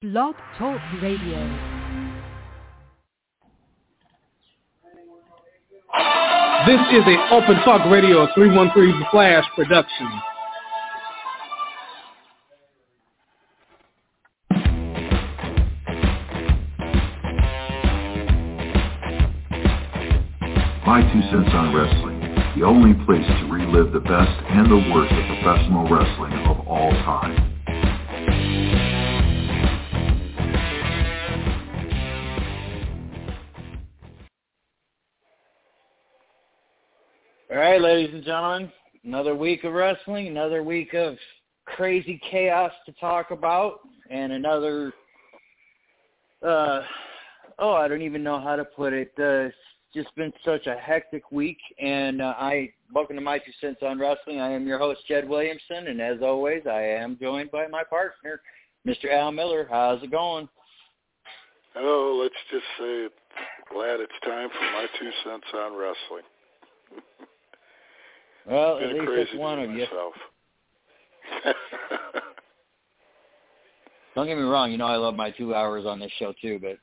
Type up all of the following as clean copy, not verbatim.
Blog Talk Radio. This is a Open Talk Radio 313 Flash production. My 2 cents on wrestling, the only place to relive the best and the worst of professional wrestling of all time. All right, ladies and gentlemen, another week of wrestling, another week of crazy chaos to talk about, and another, I don't even know how to put it. It's just been such a hectic week, and welcome to My 2 Cents on Wrestling. I am your host, Jed Williamson, and as always, I am joined by my partner, Mr. Al Miller. How's it going? Hello, let's just say glad it's time for My 2 Cents on Wrestling. Well, at least it's one of you. Don't get me wrong, you know I love my 2 hours on this show too, but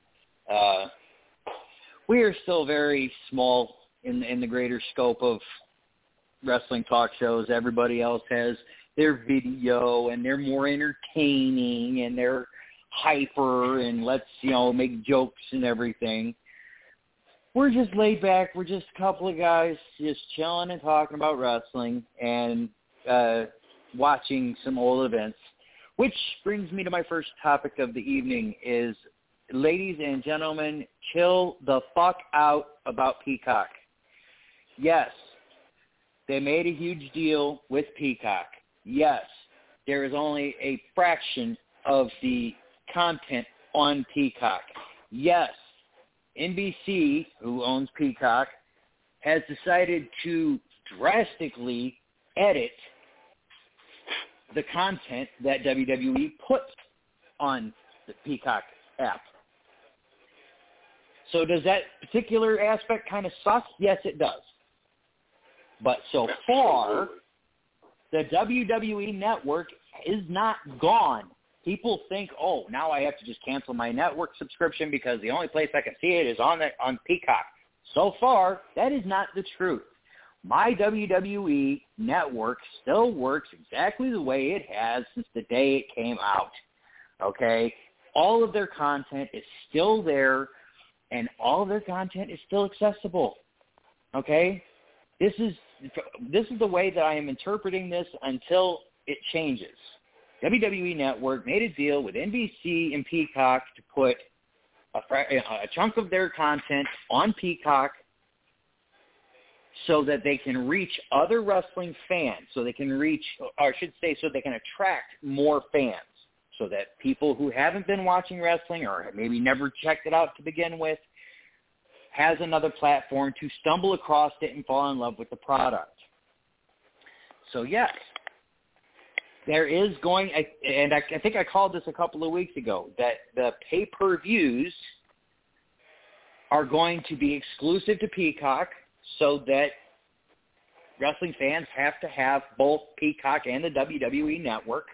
we are still very small in the greater scope of wrestling talk shows. Everybody else has their video, and they're more entertaining, and they're hyper, and let's, make jokes and everything. We're just laid back. We're just a couple of guys just chilling and talking about wrestling and watching some old events, which brings me to my first topic of the evening is, ladies and gentlemen, chill the fuck out about Peacock. Yes, they made a huge deal with Peacock. Yes, there is only a fraction of the content on Peacock. Yes, NBC, who owns Peacock, has decided to drastically edit the content that WWE puts on the Peacock app. So does that particular aspect kind of suck? Yes, it does. But so far, the WWE network is not gone. People think, now I have to just cancel my network subscription because the only place I can see it is on Peacock. So far, that is not the truth. My WWE network still works exactly the way it has since the day it came out. Okay? All of their content is still there, and all of their content is still accessible. Okay? This is the way that I am interpreting this until it changes. WWE Network made a deal with NBC and Peacock to put a chunk of their content on Peacock so that they can reach other wrestling fans, so they can so they can attract more fans, so that people who haven't been watching wrestling or maybe never checked it out to begin with has another platform to stumble across it and fall in love with the product. So yes, there is going, and I think I called this a couple of weeks ago, that the pay-per-views are going to be exclusive to Peacock so that wrestling fans have to have both Peacock and the WWE Network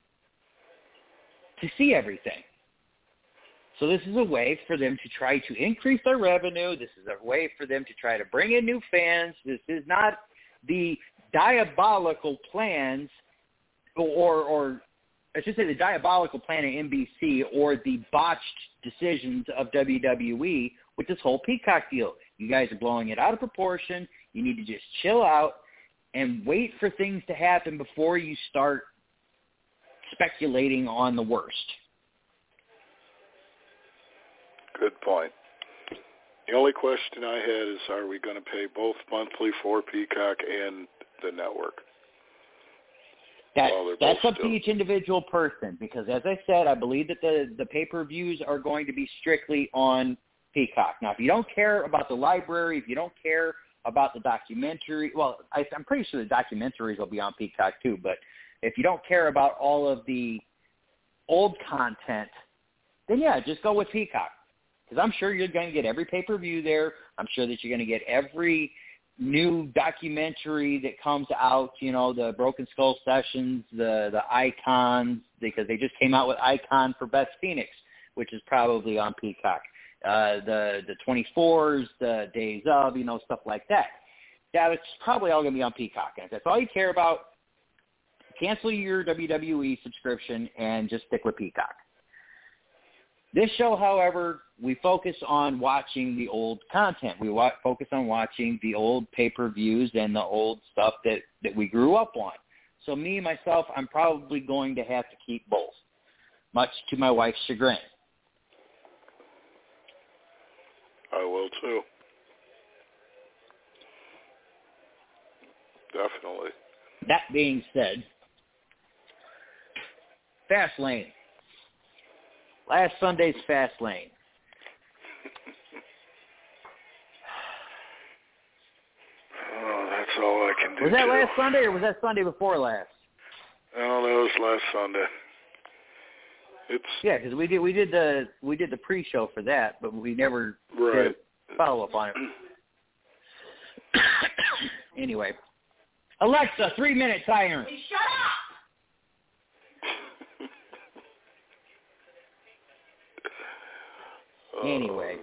to see everything. So this is a way for them to try to increase their revenue. This is a way for them to try to bring in new fans. This is not the diabolical plans or I should say the diabolical plan of NBC or the botched decisions of WWE with this whole Peacock deal. You guys are blowing it out of proportion. You need to just chill out and wait for things to happen before you start speculating on the worst. Good point. The only question I had is, are we going to pay both monthly for Peacock and the network? That's up to each individual person because, as I said, I believe that the pay-per-views are going to be strictly on Peacock. Now, if you don't care about the library, if you don't care about the documentary, I'm pretty sure the documentaries will be on Peacock too, but if you don't care about all of the old content, then yeah, just go with Peacock because I'm sure you're going to get every pay-per-view there. I'm sure that you're going to get every new documentary that comes out, the Broken Skull Sessions, the Icons, because they just came out with Icon for Beth Phoenix, which is probably on Peacock. The 24s, the Days of, stuff like that. It's probably all going to be on Peacock. And if that's all you care about, cancel your WWE subscription and just stick with Peacock. This show, however, we focus on watching the old content. We focus on watching the old pay-per-views and the old stuff that we grew up on. So me, myself, I'm probably going to have to keep both, much to my wife's chagrin. I will too. Definitely. That being said, Fastlane. Last Sunday's Fastlane. Oh, that's all I can do. Was that too. last Sunday or was that Sunday before last? No, that was last Sunday. Yeah, because we did the pre-show for that, but we never did a follow-up on it. Anyway, Alexa, 3-minute timer. Hey, shut up! Anyway.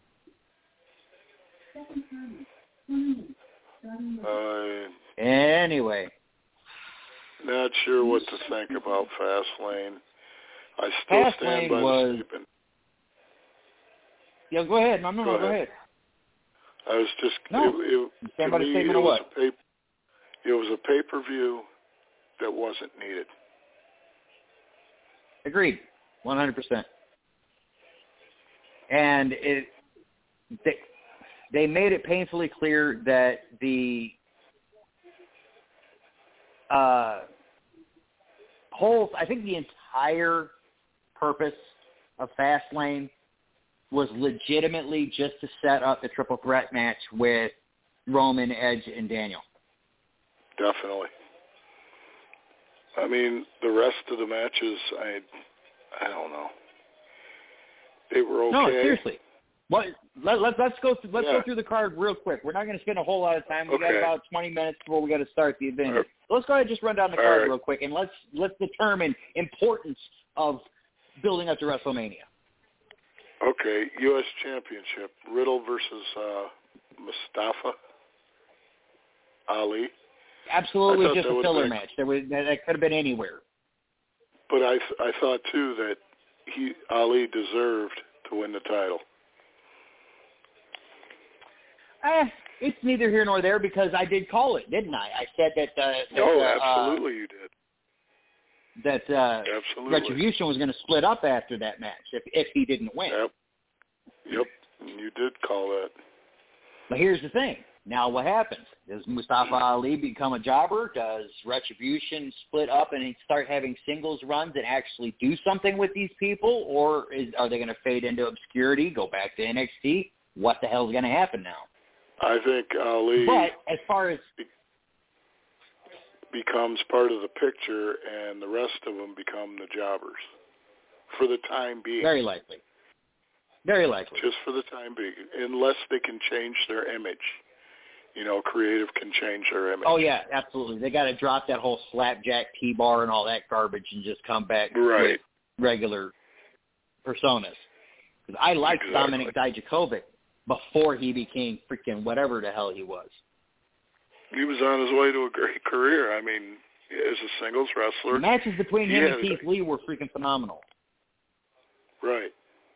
Anyway. Not sure what to think about Fastlane. I still stand by the statement. Yeah, go ahead. No, go ahead. I was just... Stand by the statement of what? It was a pay-per-view that wasn't needed. Agreed. 100%. And they made it painfully clear that the whole, I think the entire purpose of Fastlane was legitimately just to set up the triple threat match with Roman, Edge, and Daniel. Definitely. I mean, the rest of the matches, I don't know. They were okay. No, seriously. Let's go through the card real quick. We're not going to spend a whole lot of time. We got about 20 minutes before we got to start the event. Right. Let's go ahead and just run down the card real quick, and let's determine importance of building up to WrestleMania. Okay, U.S. Championship, Riddle versus Mustafa Ali. Absolutely just a filler match. That could have been anywhere. But I thought, too, that Ali deserved to win the title. It's neither here nor there because I did call it, didn't I? I said that... absolutely you did. That Retribution was going to split up after that match if he didn't win. Yep, you did call that. But here's the thing. Now what happens? Does Mustafa Ali become a jobber? Does Retribution split up and start having singles runs and actually do something with these people? Or are they going to fade into obscurity, go back to NXT? What the hell is going to happen now? I think Ali... But as far as... becomes part of the picture and the rest of them become the jobbers for the time being. Very likely. Very likely. Just for the time being, unless they can change their image. Creative can change their image. Oh, yeah, absolutely. They got to drop that whole slapjack T-bar and all that garbage and just come back with regular personas. Because I liked Dominic Dijakovic before he became freaking whatever the hell he was. He was on his way to a great career. I mean, as a singles wrestler. The matches between him and Keith Lee were freaking phenomenal. Right.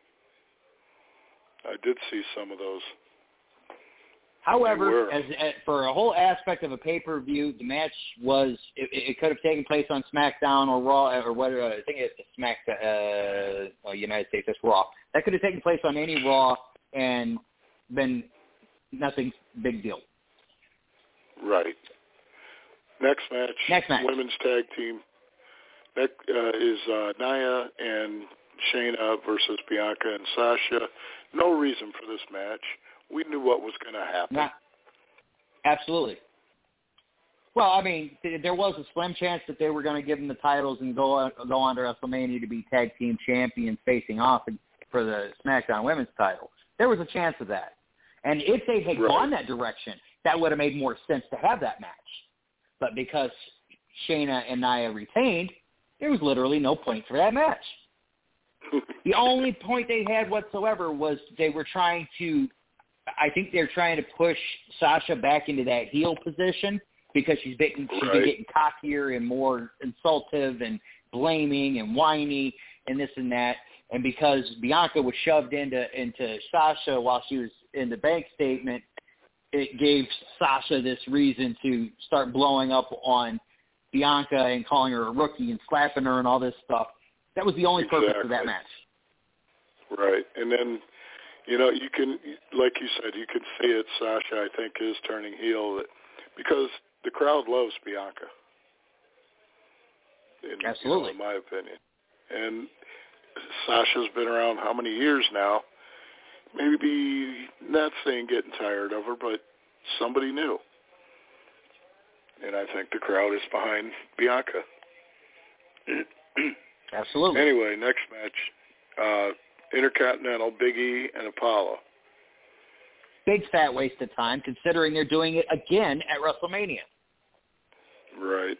I did see some of those. However, for a whole aspect of a pay-per-view, the match was, it could have taken place on SmackDown or Raw, or whatever, I think it's United States, that's Raw. That could have taken place on any Raw and been nothing big deal. Right. Next match. Women's tag team. That is Nia and Shayna versus Bianca and Sasha. No reason for this match. We knew what was going to happen. Absolutely. Well, I mean, there was a slim chance that they were going to give them the titles and go on to WrestleMania to be tag team champions facing off for the SmackDown Women's title. There was a chance of that. And if they had gone that direction, that would have made more sense to have that match. But because Shayna and Nia retained, There was literally no point for that match. The only point they had whatsoever was they were trying to – I think they're trying to push Sasha back into that heel position because she's been getting cockier and more insultive and blaming and whiny and this and that. And because Bianca was shoved into Sasha while she was in the bank statement, it gave Sasha this reason to start blowing up on Bianca and calling her a rookie and slapping her and all this stuff. That was the only purpose of that match. Right. And then, you can, like you said, you can see it. Sasha, I think, is turning heel because the crowd loves Bianca. Absolutely. In my opinion. And Sasha's been around how many years now? Maybe not saying getting tired of her, but somebody new. And I think the crowd is behind Bianca. Absolutely. Anyway, next match, Intercontinental, Big E and Apollo. Big fat waste of time, considering they're doing it again at WrestleMania. Right.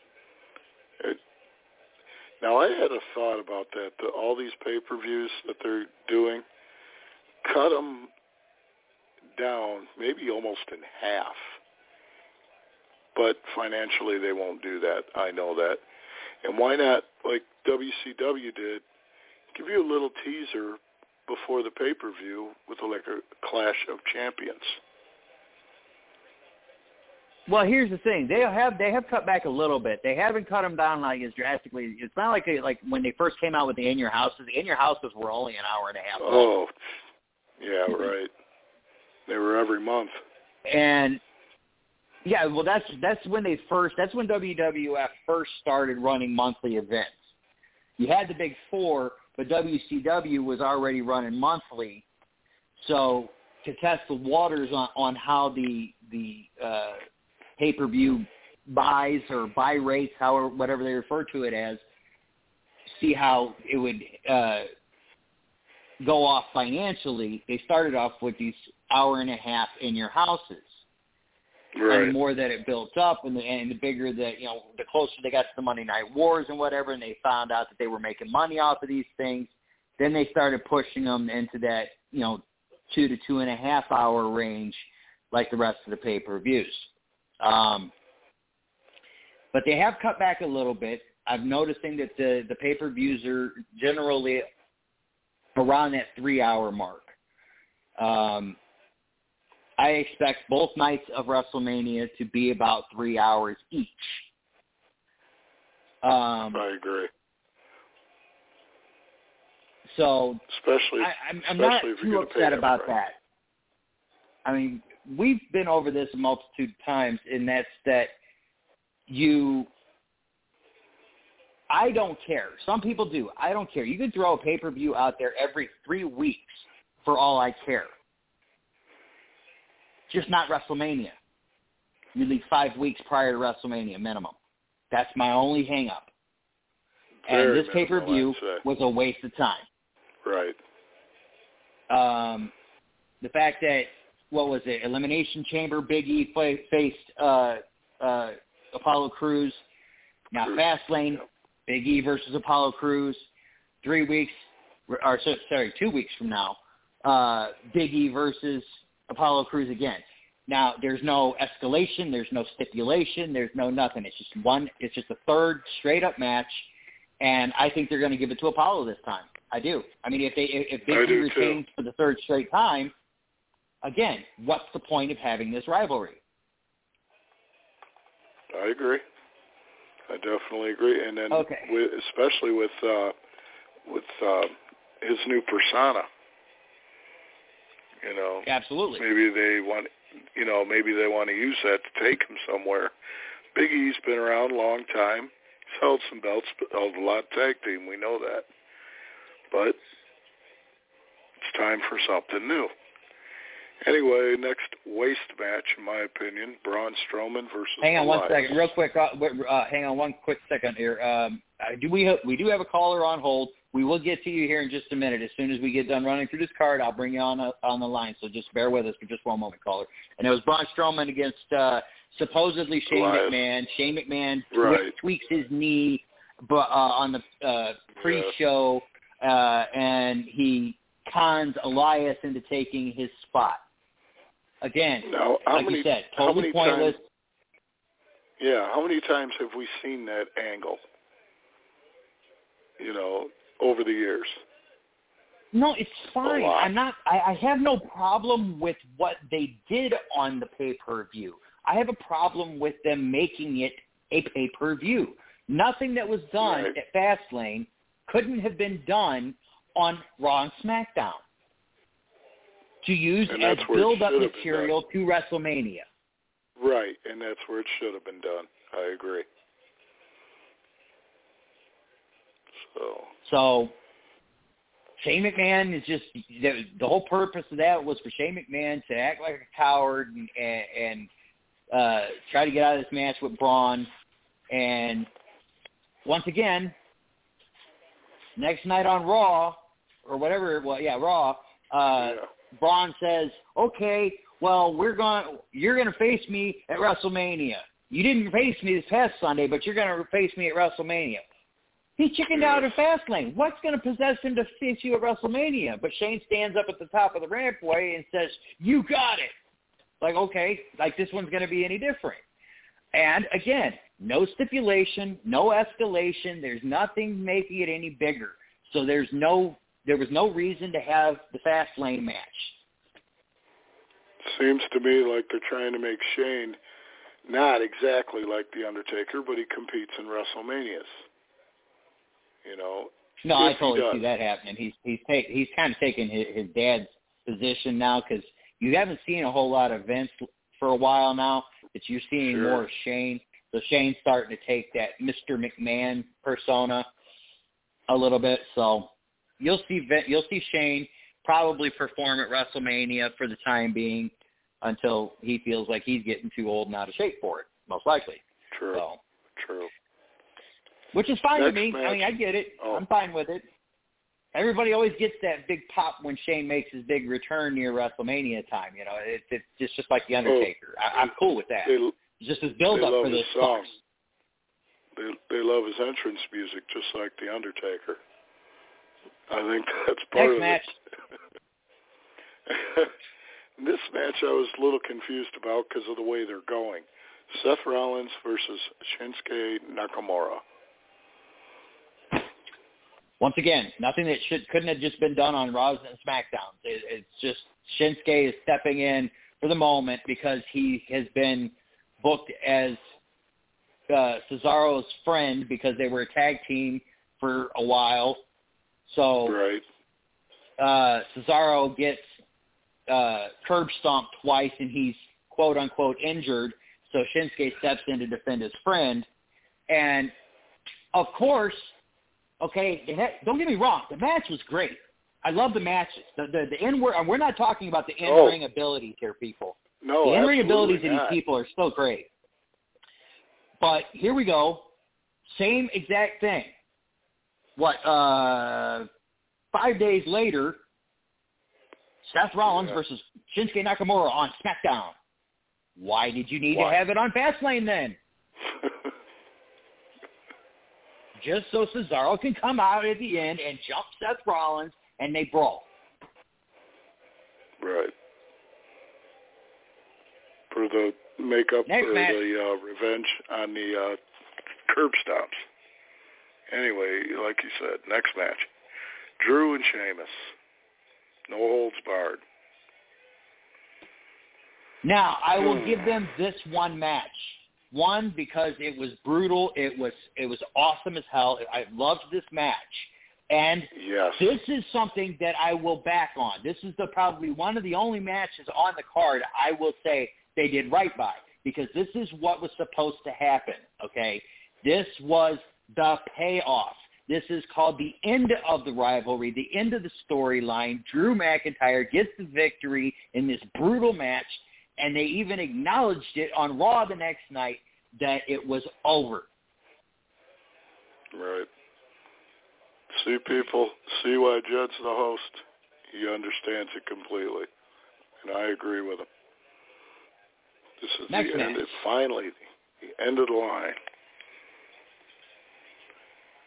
Now, I had a thought about that. All these pay-per-views that they're doing, cut them down maybe almost in half. But financially, they won't do that. I know that. And why not, like WCW did, give you a little teaser before the pay-per-view with like a Clash of Champions? Well, here's the thing. They have cut back a little bit. They haven't cut them down like as drastically. It's not like when they first came out with the In Your Houses. The In Your Houses were only an hour and a half long. Oh, yeah, right. They were every month. And yeah, well, that's when WWF first started running monthly events. You had the Big Four, but WCW was already running monthly. So to test the waters on how the pay-per-view buys or buy rates, whatever they refer to it as, see how it would go off financially, they started off with these hour and a half In Your Houses. Right. And the more that it built up and the bigger that, the closer they got to the Monday Night Wars and whatever, and they found out that they were making money off of these things, then they started pushing them into that, 2 to 2.5 hour range like the rest of the pay-per-views. But they have cut back a little bit. I'm noticing that the pay-per-views are generally around that 3-hour mark. I expect both nights of WrestleMania to be about 3 hours each. I agree. So I'm not too upset about that. I mean, we've been over this a multitude of times, and that's that I don't care. Some people do. I don't care. You can throw a pay-per-view out there every 3 weeks for all I care. Just not WrestleMania. You leave 5 weeks prior to WrestleMania minimum. That's my only hang-up. And this pay-per-view was a waste of time. Right. The fact that, what was it, Elimination Chamber, Big E faced Apollo Crews. Now Fastlane, Big E versus Apollo Crews. 2 weeks from now, Big E versus Apollo Crews again. Now, there's no escalation, there's no stipulation, there's no nothing. It's just a third straight-up match, and I think they're going to give it to Apollo this time. I do. I mean, if Big E retains for the third straight time, again, what's the point of having this rivalry? I agree. I definitely agree. And then, especially with his new persona, absolutely. Maybe they want to use that to take him somewhere. Big E's been around a long time. He's held some belts, held a lot of tag team. We know that. But it's time for something new. Anyway, next waste match, in my opinion, Braun Strowman versus Hang on Elias. 1 second, real quick. Hang on 1 quick second here. We do have a caller on hold. We will get to you here in just a minute. As soon as we get done running through this card, I'll bring you on the line. So just bear with us for just 1 moment, caller. And it was Braun Strowman against supposedly Shane McMahon. Shane McMahon tweaks his knee on the pre-show, and he cons Elias into taking his spot. Again, now, like you said, totally pointless. How many times have we seen that angle, over the years? No, it's fine. I have no problem with what they did on the pay-per-view. I have a problem with them making it a pay-per-view. Nothing that was done at Fastlane couldn't have been done on Raw and SmackDown to use as build-up material to WrestleMania. Right, and that's where it should have been done. I agree. So Shane McMahon is just the whole purpose of that was for Shane McMahon to act like a coward and try to get out of this match with Braun. And once again, next night on Raw or whatever, Raw. Braun says, "Okay, well, you're gonna face me at WrestleMania. You didn't face me this past Sunday, but you're gonna face me at WrestleMania." He chickened out at Fastlane. What's going to possess him to face you at WrestleMania? But Shane stands up at the top of the rampway and says, "You got it." Like, okay, like this one's going to be any different. And again, no stipulation, no escalation. There's nothing making it any bigger. So there was no reason to have the Fastlane match. Seems to me like they're trying to make Shane not exactly like The Undertaker, but he competes in WrestleManias. No, I totally see that happening. He's kind of taking his dad's position now because you haven't seen a whole lot of Vince for a while now. That you're seeing more of Shane. So Shane's starting to take that Mr. McMahon persona a little bit. So you'll see Shane probably perform at WrestleMania for the time being until he feels like he's getting too old and out of shape for it, most likely. True. Which is fine with me. Match. I mean, I get it. I'm fine with it. Everybody always gets that big pop when Shane makes his big return near WrestleMania time. It's just like The Undertaker. I'm cool with that. It's just his build-up for this song. They love his entrance music just like The Undertaker. I think that's part of match. it. This match I was a little confused about because of the way they're going. Seth Rollins versus Shinsuke Nakamura. Once again, nothing that couldn't have just been done on Raws and SmackDowns. It's just Shinsuke is stepping in for the moment because he has been booked as Cesaro's friend because they were a tag team for a while. So Cesaro gets curb stomped twice and he's quote-unquote injured. So Shinsuke steps in to defend his friend. And, of course, don't get me wrong. The match was great. I love the matches. The we're not talking about the in-ring abilities here, people. No, the in-ring abilities of these people are still great. But here we go. Same exact thing. 5 days later, Seth Rollins versus Shinsuke Nakamura on SmackDown. Why did you need to have it on Fastlane then? Just so Cesaro can come out at the end and jump Seth Rollins and they brawl. Right. For the makeup the revenge on the curb stomps. Anyway, like you said, next match. Drew and Sheamus. No holds barred. Now, I will give them this one match. One, because it was brutal. It was awesome as hell. I loved this match. And this is something that I will back on. This is probably one of the only matches on the card I will say they did right by, because this is what was supposed to happen, okay? This was the payoff. This is called the end of the rivalry, the end of the storyline. Drew McIntyre gets the victory in this brutal match, and they even acknowledged it on Raw the next night that it was over. Right. See, people, see why Jed's the host. He understands it completely, and I agree with him. This is the end. It's finally the end of the line.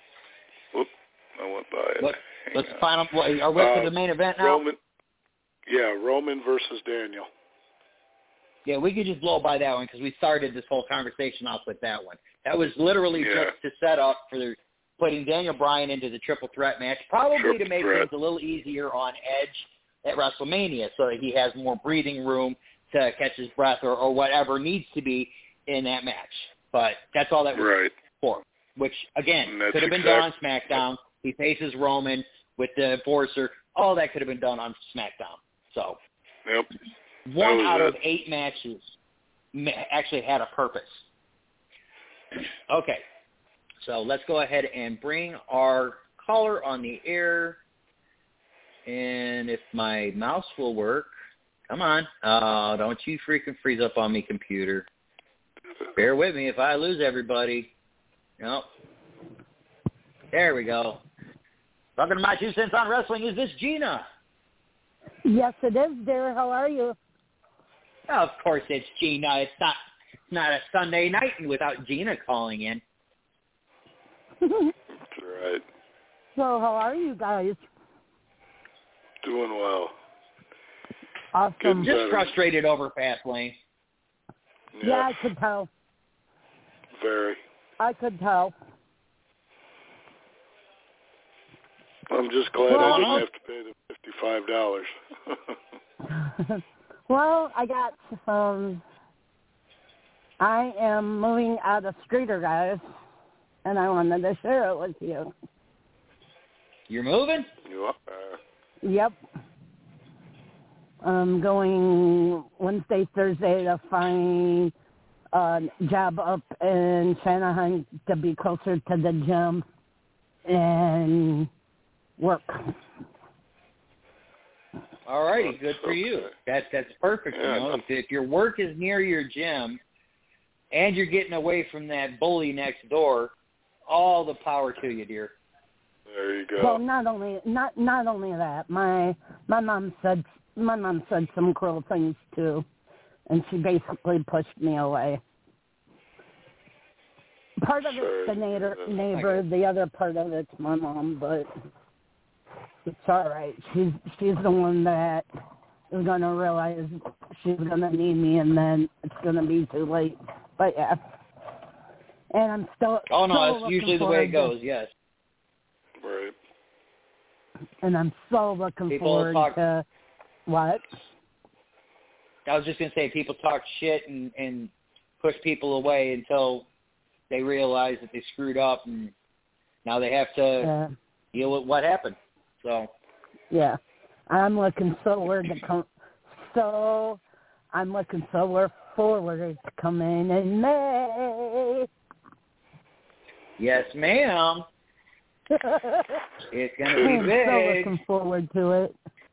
I went by it. Let's find out. Are we up to the main event now? Roman versus Daniel. Yeah, we could just blow by that one because we started this whole conversation off with that one. That was literally just to set up for putting Daniel Bryan into the triple threat match, probably to make things a little easier on Edge at WrestleMania so that he has more breathing room to catch his breath or whatever needs to be in that match. But that's all that was for, which, again, could have been done on SmackDown. He faces Roman with the Enforcer. All that could have been done on SmackDown. So one out of 8 matches actually had a purpose. Okay, so let's go ahead and bring our caller on the air. And if my mouse will work, come on. Don't you freaking freeze up on me, computer. Bear with me if I lose everybody. Nope. There we go. Welcome to my 2 cents on wrestling. Is this Gina? Yes, it is, dear. How are you? Oh, of course it's Gina. It's not a Sunday night without Gina calling in. That's right. So how are you guys? Doing well. Awesome. Just frustrated over Fastlane. Yeah, I could tell. Very. I could tell. I'm just glad I didn't have to pay the $55. Well, I got I am moving out of Streeter, guys, and I wanted to share it with you. You're moving? You are? Yep. I'm going Wednesday, Thursday to find a job up in Shanahan to be closer to the gym and work. All righty, good for you. That's perfect. Yeah, you know, if your work is near your gym and you're getting away from that bully next door, all the power to you, dear. There you go. Well, not only that, my mom said some cruel things too, and she basically pushed me away. Part of it's the neighbor, the other part of it's my mom, but it's all right. She's the one that is going to realize she's going to need me, and then it's going to be too late. But, yeah. And I'm still... Oh, no, that's usually the way it goes, yes. Right. And I'm so looking forward to... What? I was just going to say, people talk shit and push people away until they realize that they screwed up, and now they have to deal with what happened. So. Yeah, I'm looking forward to come in May. Yes, ma'am. It's going to be big. I'm so looking forward to it.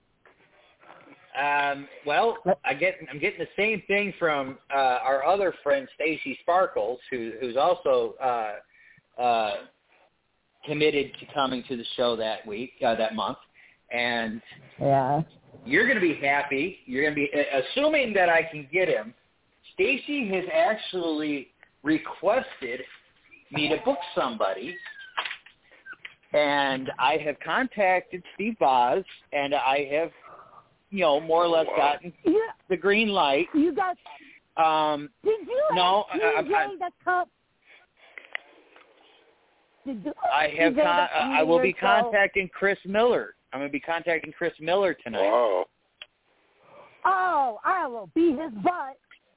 Well, I'm getting the same thing from our other friend Stacy Sparkles, who's also committed to coming to the show that month, and you're going to be happy. You're going to be assuming that I can get him. Stacy has actually requested me to book somebody, and I have contacted Steve Boz, and I have, more or less gotten the green light. You got? Did you? No, I will be contacting Chris Miller. I'm going to be contacting Chris Miller tonight. Wow. Oh, I will be his butt.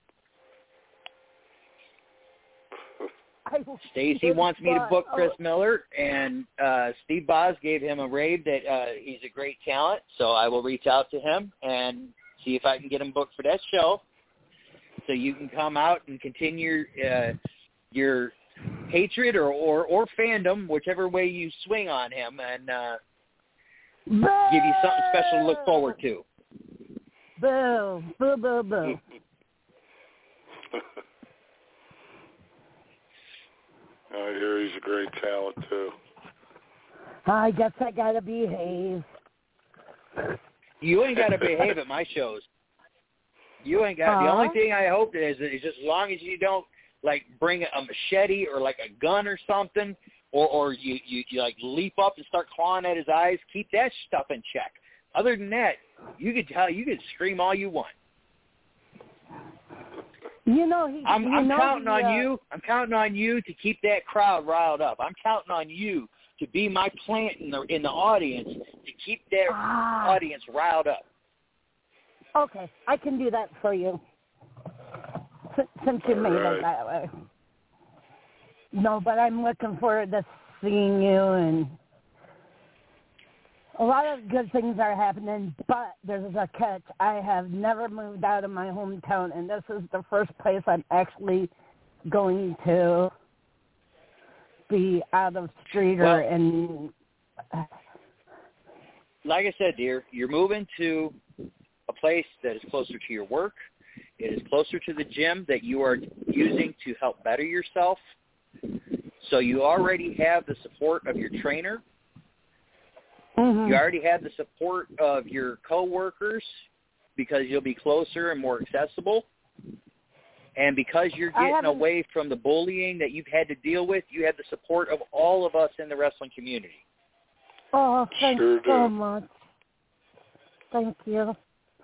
Stacy wants me to book Chris Miller, and Steve Boz gave him a rave that he's a great talent, so I will reach out to him and see if I can get him booked for that show so you can come out and continue your hatred or fandom, whichever way you swing on him, and give you something special to look forward to. Boo, boo, boo, boo. I hear he's a great talent, too. I guess I got to behave. You ain't got to behave at my shows. You ain't got. The only thing I hope is just as long as you don't, bring a machete or, a gun or something or you like leap up and start clawing at his eyes, keep that stuff in check. Other than that, you could scream all you want. I'm counting on you. I'm counting on you to keep that crowd riled up. I'm counting on you to be my plant in the audience to keep that audience riled up. Okay, I can do that for you. Since you made it that way. No, but I'm looking forward to seeing you, and a lot of good things are happening, but there's a catch. I have never moved out of my hometown, and this is the first place I'm actually going to be out of Streeter. And like I said, dear, you're moving to a place that is closer to your work. It is closer to the gym that you are using to help better yourself. So you already have the support of your trainer. Mm-hmm. You already have the support of your coworkers because you'll be closer and more accessible. And because you're getting away from the bullying that you've had to deal with, you have the support of all of us in the wrestling community. Oh, thanks so much. Thank you.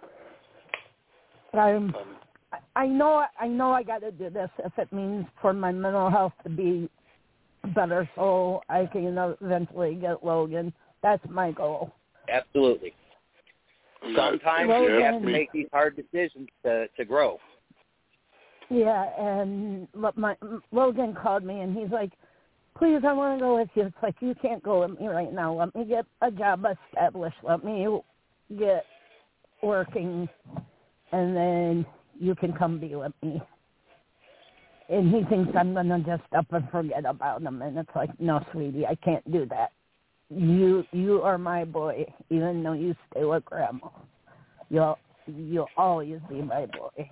I know I got to do this if it means for my mental health to be better so I can eventually get Logan. That's my goal. Absolutely. Sometimes you have to make these hard decisions to grow. Yeah, and Logan called me, and he's like, please, I want to go with you. It's like, you can't go with me right now. Let me get a job established. Let me get working, and then you can come be with me. And he thinks I'm going to just up and forget about him. And it's like, no, sweetie, I can't do that. You are my boy, even though you stay with Grandma. You'll always be my boy.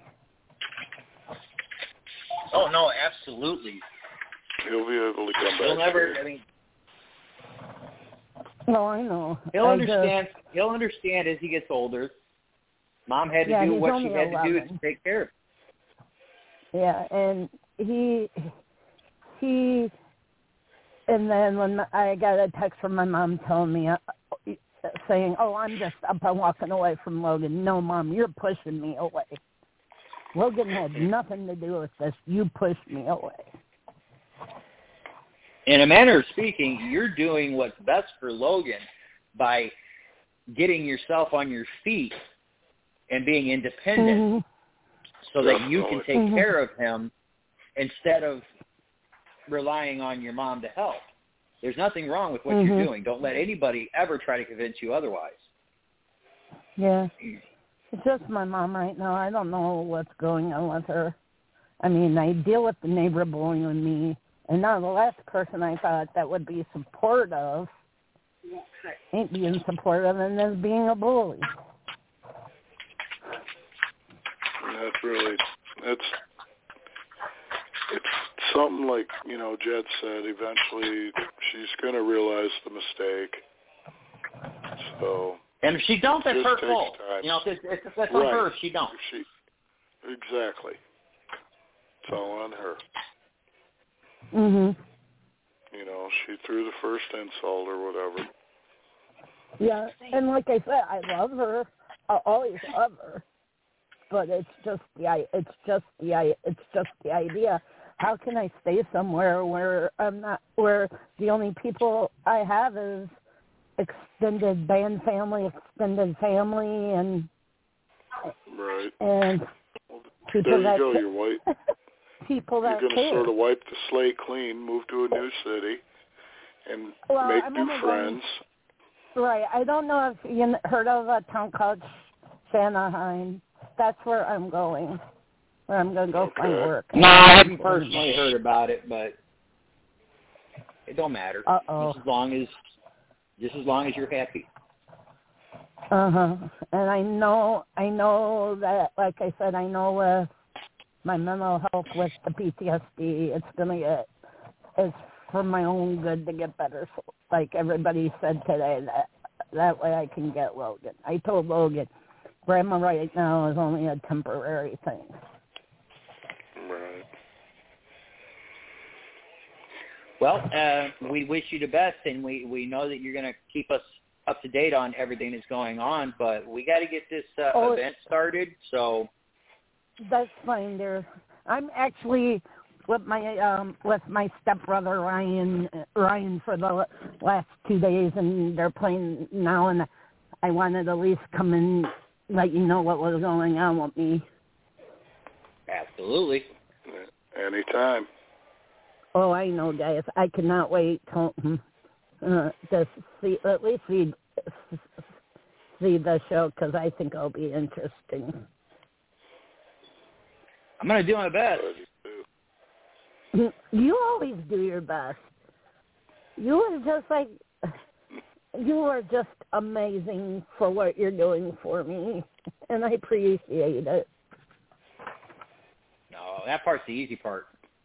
Oh, no, absolutely. He'll be able to come back. He'll never, I mean... No, I know. He'll understand as he gets older. Mom had to do what she had to do to take care of him. Yeah, and and then when I got a text from my mom telling me, saying, oh, I'm just up and walking away from Logan. No, Mom, you're pushing me away. Logan had nothing to do with this. You pushed me away. In a manner of speaking, you're doing what's best for Logan by getting yourself on your feet and being independent so that you can take care of him instead of relying on your mom to help. There's nothing wrong with what you're doing. Don't let anybody ever try to convince you otherwise. Yeah. It's just my mom right now. I don't know what's going on with her. I mean, I deal with the neighbor bullying me, and now the last person I thought that would be supportive ain't being supportive and is being a bully. It's something like, Jed said, eventually she's going to realize the mistake. So, and if she don't, that's her fault. If that's on her if she don't. Exactly. It's all on her. Mm-hmm. She threw the first insult or whatever. Yeah, and like I said, I love her. I'll always love her. But it's just the idea. How can I stay somewhere where the only people I have is extended band family, and right. And people there you go. You're white. People that you're going to sort of wipe the slate clean, move to a new city, and make new friends. Right. I don't know if you heard of a town called Shanaheim. That's where I'm going. Where I'm going to go find work. No, I haven't personally heard about it, but it don't matter. Uh-oh. Just as long as you're happy. And I know that, like I said, I know with my mental health with the PTSD, it's for my own good to get better. So, like everybody said today, that way I can get Logan. I told Logan, Grandma right now is only a temporary thing. Right. Well, we wish you the best, and we know that you're going to keep us up to date on everything that's going on, but we got to get this event started. So that's fine, dear. I'm actually with my stepbrother Ryan for the last 2 days, and they're playing now, and I wanted to at least come and let you know what was going on with me. Absolutely. Anytime. Oh, I know, guys. I cannot wait to see the show, because I think it'll be interesting. I'm going to do my best. You always do your best. You are just amazing for what you're doing for me, and I appreciate it. No, that part's the easy part.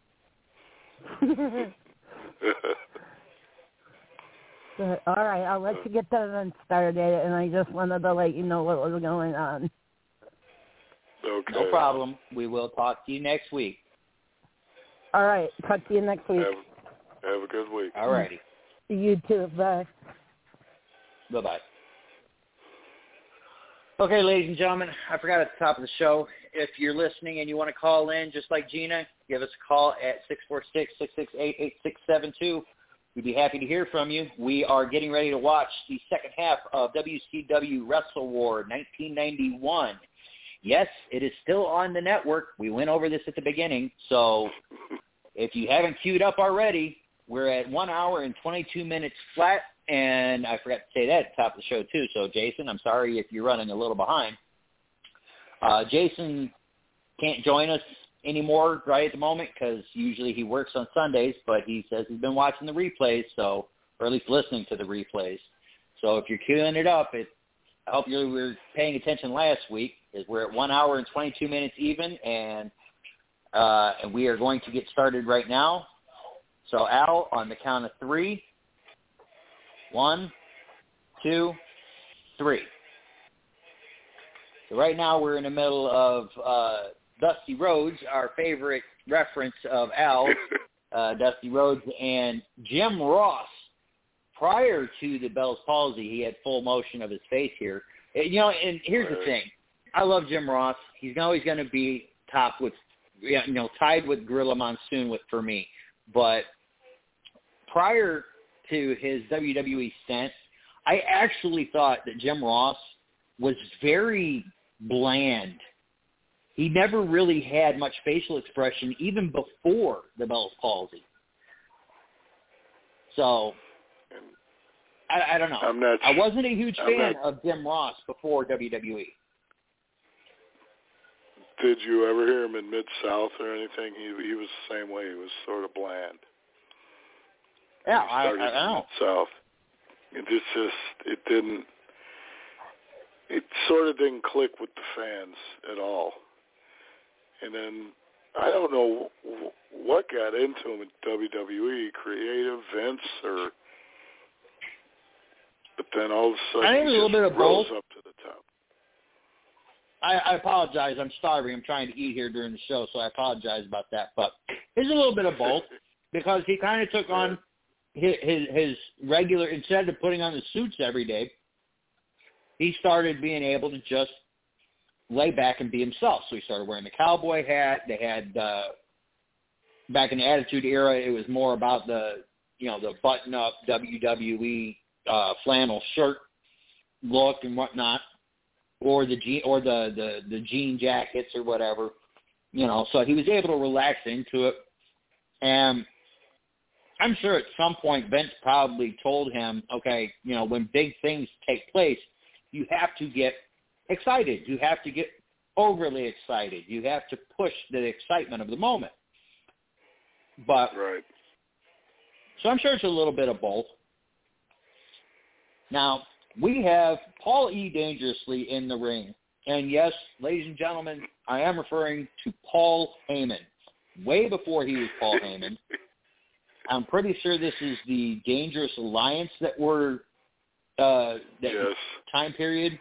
But, all right, I'll let you get that event started, and I just wanted to let you know what was going on. Okay. No problem. We will talk to you next week. All right, talk to you next week. Have a good week. All righty. You too. Bye. Bye-bye. Okay, ladies and gentlemen, I forgot at the top of the show, if you're listening and you want to call in, just like Gina, give us a call at 646-668-8672. We'd be happy to hear from you. We are getting ready to watch the second half of WCW Wrestle War 1991. Yes, it is still on the network. We went over this at the beginning, so if you haven't queued up already, we're at 1 hour and 22 minutes flat, and I forgot to say that at the top of the show too. So, Jason, I'm sorry if you're running a little behind. Jason can't join us anymore right at the moment because usually he works on Sundays, but he says he's been watching the replays, or at least listening to the replays. So if you're queuing it up, I hope you were paying attention last week, because we're at 1 hour and 22 minutes even, and we are going to get started right now. So, Al, on the count of 3. 1, 2, 3. So right now we're in the middle of Dusty Rhodes, our favorite reference of Al, Dusty Rhodes, and Jim Ross. Prior to the Bell's palsy, he had full motion of his face here. And here's the thing. I love Jim Ross. He's always going to be tied with Gorilla Monsoon for me. But prior to his WWE stint, I actually thought that Jim Ross was very bland. He never really had much facial expression even before the Bell's palsy. So, I don't know. I wasn't a huge fan of Jim Ross before WWE. Did you ever hear him in Mid-South or anything? He was the same way. He was sort of bland. Yeah, I know. South. It sort of didn't click with the fans at all. And then I don't know what got into him at WWE, creative, Vince, but then all of a sudden I think he a little bit of rose both. up to the top. I apologize. I'm starving. I'm trying to eat here during the show, so I apologize about that. But there's a little bit of both, because he kind of took on his regular, instead of putting on the suits every day, he started being able to just lay back and be himself. So he started wearing the cowboy hat. They had, back in the Attitude Era, it was more about the button-up WWE flannel shirt look and whatnot, or the jean jackets or whatever. So he was able to relax into it. And I'm sure at some point Vince probably told him, okay, when big things take place, you have to get excited. You have to get overly excited. You have to push the excitement of the moment. But right. So I'm sure it's a little bit of both. Now, we have Paul E. Dangerously in the ring. And yes, ladies and gentlemen, I am referring to Paul Heyman. Way before he was Paul Heyman. I'm pretty sure this is the Dangerous Alliance that were time period.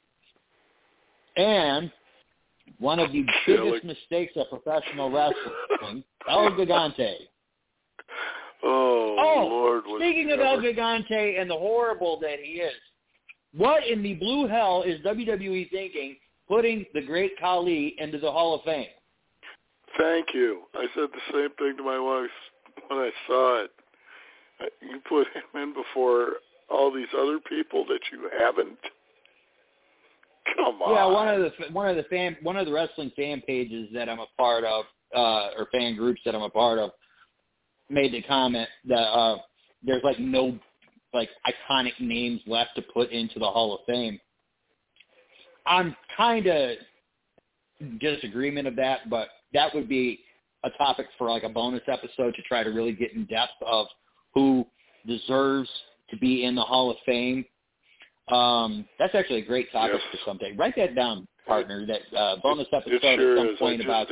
And one of the biggest mistakes of professional wrestling, El Gigante. Lord. Speaking of El Gigante and the horrible that he is, what in the blue hell is WWE thinking putting the great Khali into the Hall of Fame? Thank you. I said the same thing to my wife when I saw it. You put him in before all these other people that you haven't? Come on. Yeah, one of the wrestling fan pages that I'm a part of, or fan groups that I'm a part of, made the comment that there's no iconic names left to put into the Hall of Fame. I'm kind of disagreement of that, but that would be a topic for a bonus episode to try to really get in depth of who deserves to be in the Hall of Fame. That's actually a great topic for someday. Write that down, partner. That bonus episode sure at some point about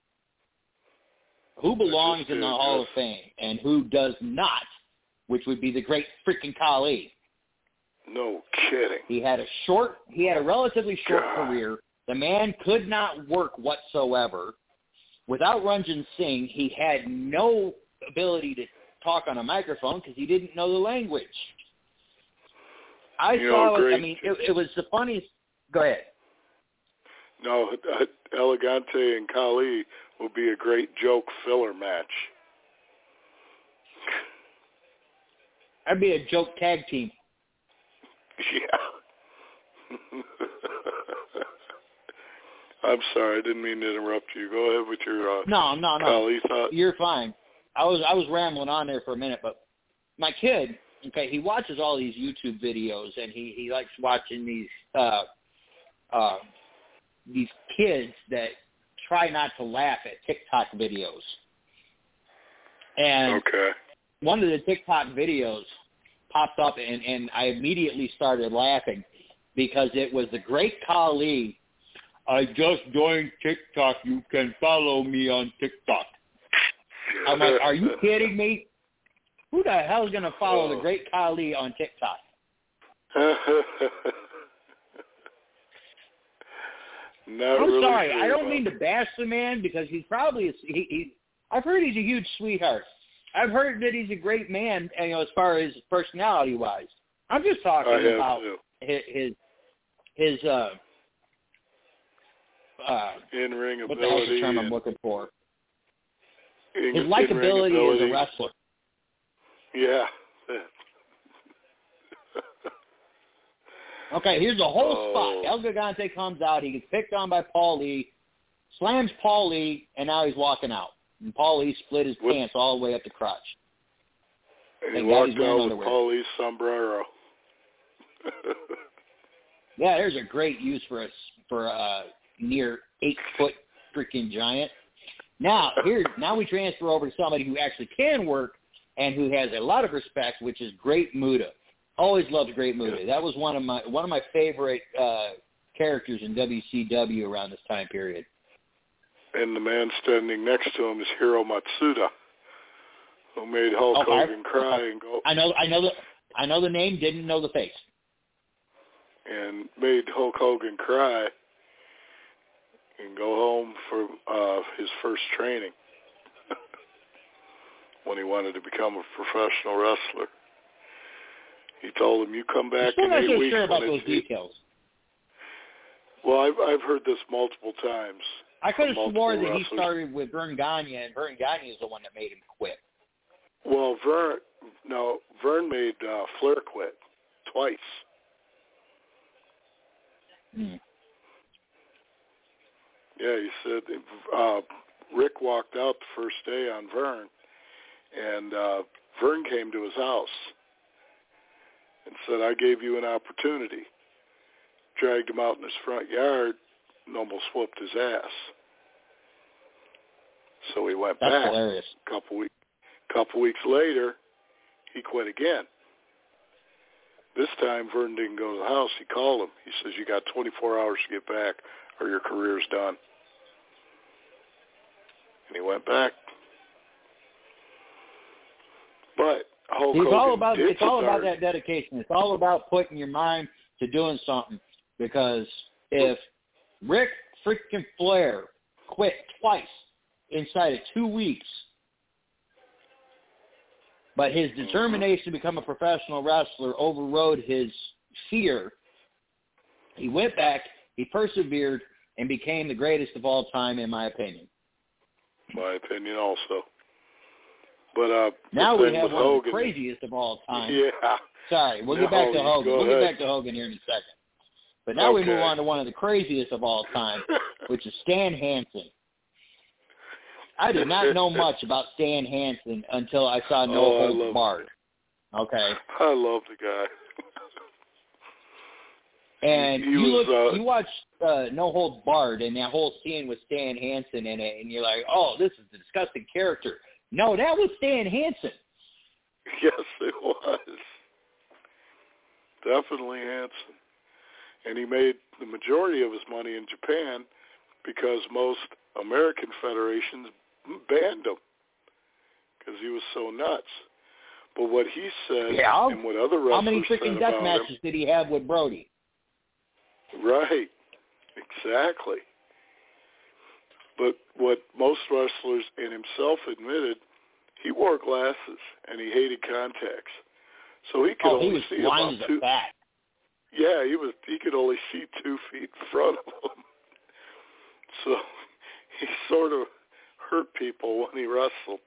who belongs in the Hall of Fame and who does not, which would be the great freaking Khali. No kidding. He had a relatively short career. The man could not work whatsoever. Without Ranjin Singh, he had no ability to talk on a microphone because he didn't know the language. It was the funniest. Go ahead. No, Elegante and Khali will be a great joke filler match. That'd be a joke tag team. Yeah. I'm sorry, I didn't mean to interrupt you. Go ahead with your No. Khali thought. You're fine. I was rambling on there for a minute, but my kid, he watches all these YouTube videos, and he likes watching these kids that try not to laugh at TikTok videos. And one of the TikTok videos popped up, and I immediately started laughing because it was the great Khali. I just joined TikTok. You can follow me on TikTok. I'm like, are you kidding me? Who the hell is going to follow the great Khali on TikTok? I'm sorry. I don't mean to bash the man because he's probably I've heard he's a huge sweetheart. I've heard that he's a great man, as far as personality-wise. I'm just talking about his in-ring ability. What the hell's the term I'm looking for? His likability as a wrestler. Yeah. Okay, here's the whole spot. El Gigante comes out. He gets picked on by Paul Lee, slams Paul Lee, and now he's walking out. And Paul Lee split his pants all the way up the crotch. And he walked out with Paul Lee's sombrero. Yeah, there's a great use for a near 8-foot freaking giant. Now we transfer over to somebody who actually can work and who has a lot of respect, which is Great Muta. Always loved Great Muta. That was one of my favorite characters in WCW around this time period. And the man standing next to him is Hiro Matsuda, who made Hulk Hogan cry and go. I know the name, didn't know the face. And made Hulk Hogan cry and go home for his first training when he wanted to become a professional wrestler. He told him, "You come back in 8 weeks." I'm not sure about those details. Well, I've heard this multiple times. I could have sworn that he started with Vern Gagne, and Vern Gagne is the one that made him quit. Well, Vern made Flair quit twice. Yeah, he said Rick walked out the first day on Vern, and Vern came to his house and said, "I gave you an opportunity." Dragged him out in his front yard and almost whooped his ass. So he went back. That's hilarious. Couple weeks later, he quit again. This time, Vern didn't go to the house. He called him. He says, "You got 24 hours to get back or your career's done." And he went back. But Hulk Hogan it's all about that dedication. It's all about putting your mind to doing something. Because if Ric freaking Flair quit twice inside of 2 weeks, But his determination to become a professional wrestler overrode his fear. He went back, he persevered, and became the greatest of all time, in my opinion. My opinion also. But now we have one Hogan, of the craziest of all time. Yeah. Sorry, we'll get back to Hogan. We'll get back to Hogan here in a second. But now we move on to one of the craziest of all time, which is Stan Hansen. I did not know much about Stan Hansen until I saw No Holds Barred. Okay. I love the guy. And you watch No Holds Barred, and that whole scene with Stan Hansen in it, and you're like, oh, this is a disgusting character. No, that was Stan Hansen. Yes, it was. Definitely Hansen. And he made the majority of his money in Japan because most American federations banned him because he was so nuts. But what he said and what other wrestlers how many freaking death matches did he have with Brody? Right. Exactly. But what most wrestlers and himself admitted, he wore glasses and he hated contacts. So he could only see about 2 feet. Yeah, he could only see 2 feet in front of him. So he sort of hurt people when he wrestled.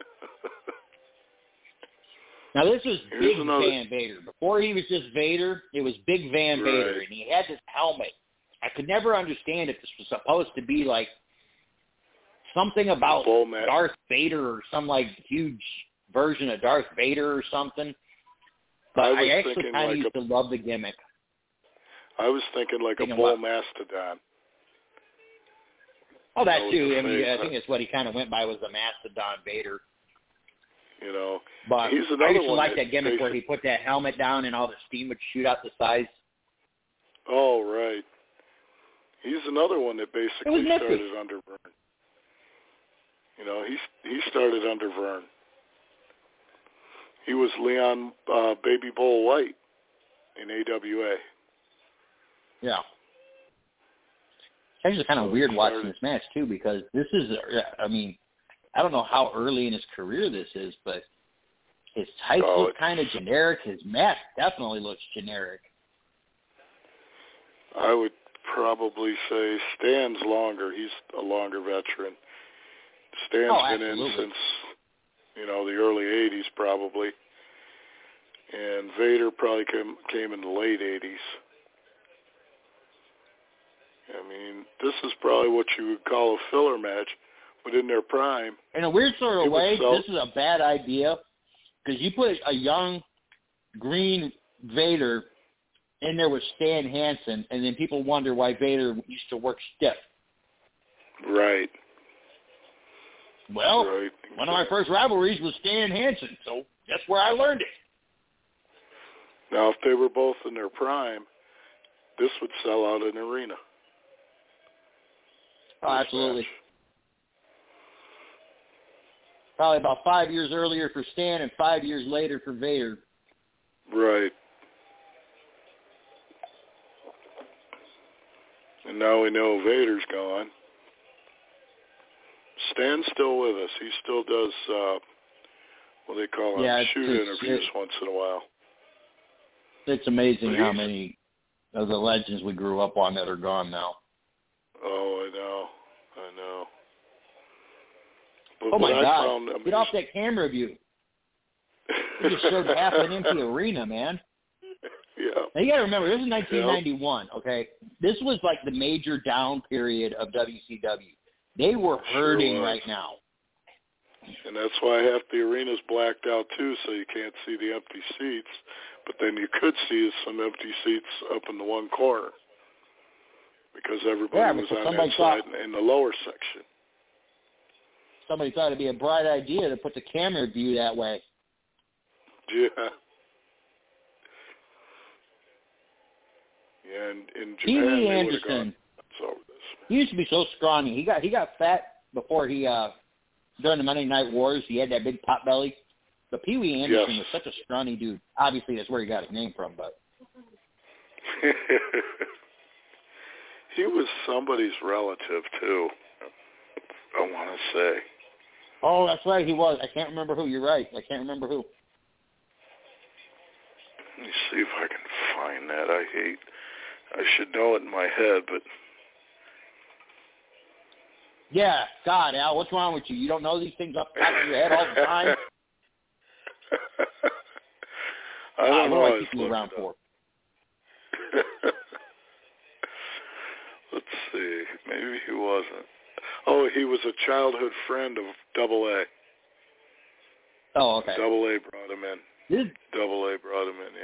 Now this was Big Van Vader. Before he was just Vader, it was Big Van Vader, and he had this helmet. I could never understand if this was supposed to be like something about Darth Vader or some like huge version of Darth Vader or something. But I actually kind of used to love the gimmick. I was thinking like a bull mastodon. Oh, that too. I mean, I think that's what he kind of went by was the Mastodon Vader. You know, but he's another I used to one like that gimmick where he put that helmet down and all the steam would shoot out the sides. Oh, right. He's another one that basically started under Vern. You know, he started under Vern. He was Leon Baby Bull White in AWA. Yeah. It's actually kind of weird watching this match, too, because this is, I mean, I don't know how early in his career this is, but his tights look kind of generic. His mask definitely looks generic. I would probably say Stan's longer. He's a longer veteran. Stan's been in since, you know, the early 80s probably. And Vader probably came in the late 80s. I mean, this is probably what you would call a filler match, but in their prime. In a weird sort of way, this is a bad idea because you put a young green Vader in there with Stan Hansen, and then people wonder why Vader used to work stiff. Right. Well, one of my first rivalries was Stan Hansen, so that's where I learned it. Now, if they were both in their prime, this would sell out an arena. Oh, absolutely. Probably about 5 years earlier for Stan and 5 years later for Vader. Right. And now we know Vader's gone. Stan's still with us. He still does what they call shoot interviews once in a while. It's amazing how many of the legends we grew up on that are gone now. Oh, I know. But oh, my God. Get off that camera view. You just showed half an empty arena, man. Yeah. Now, you got to remember, this is 1991, okay? This was like the major down period of WCW. They were hurting right now. And that's why half the arena's blacked out, too, so you can't see the empty seats. But then you could see some empty seats up in the one corner because everybody was on that side in the lower section. Somebody thought it'd be a bright idea to put the camera view that way. Yeah. Yeah, and in Japan, Pee Wee they Anderson. Gone. He used to be so scrawny. He got fat before he during the Monday Night Wars. He had that big pot belly. But Pee Wee Anderson was such a scrawny dude. Obviously, that's where he got his name from. But he was somebody's relative too. I want to say. Oh, that's right. He was. I can't remember who. You're right. I can't remember who. Let me see if I can find that. I should know it in my head, but... Yeah, God, Al, what's wrong with you? You don't know these things off the top of your head all the time? I don't know. What do I keep you around for? Let's see. Maybe he wasn't. Oh, he was a childhood friend of Double A. Oh, okay. Double A brought him in. Double A brought him in,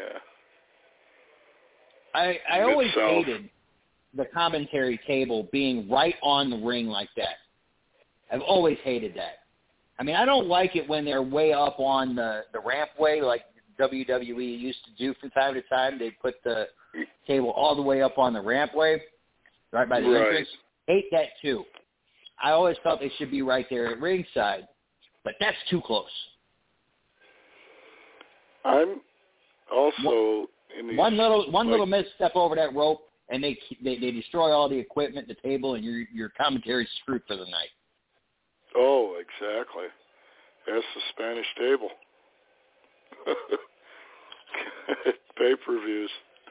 yeah. I always hated the commentary table being right on the ring like that. I've always hated that. I mean, I don't like it when they're way up on the rampway like WWE used to do from time to time. They'd put the table all the way up on the rampway, right by the entrance. Hate that, too. I always felt they should be right there at ringside, but that's too close. I'm also in the one little misstep over that rope, and they destroy all the equipment, the table, and your commentary screwed for the night. Oh, exactly. That's the Spanish table. Pay-per-views.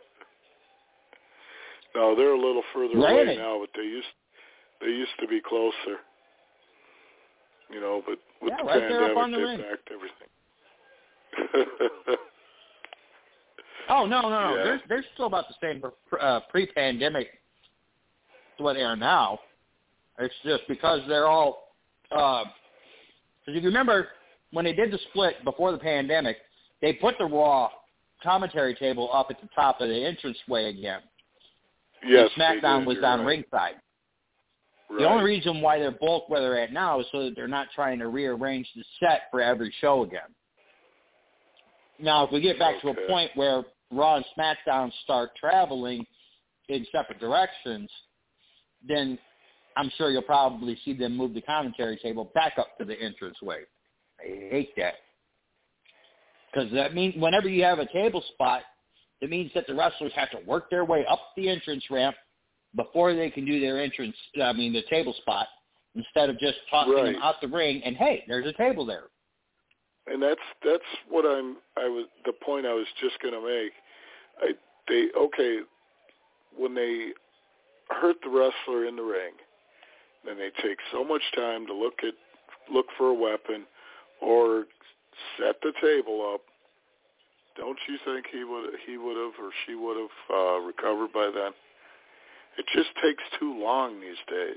No, they're a little further away now, but they used to be closer. You know, but with the right pandemic, the they ring. backed everything. Oh, no. Yeah. They're still about the same pre-pandemic to what they are now. It's just because they're all because if you remember, when they did the split before the pandemic, they put the Raw commentary table up at the top of the entranceway again. Yes, and SmackDown was down right. ringside. Right. The only reason why they're both where they're at now is so that they're not trying to rearrange the set for every show again. Now, if we get back to a point where Raw and SmackDown start traveling in separate directions, then I'm sure you'll probably see them move the commentary table back up to the entranceway. I hate that. Because that means whenever you have a table spot, it means that the wrestlers have to work their way up the entrance ramp before they can do their the table spot, instead of just tossing them out the ring and, hey, there's a table there. And that's what the point I was just going to make. When they hurt the wrestler in the ring, then they take so much time to look for a weapon or set the table up. Don't you think he would have or she would have recovered by then? It just takes too long these days.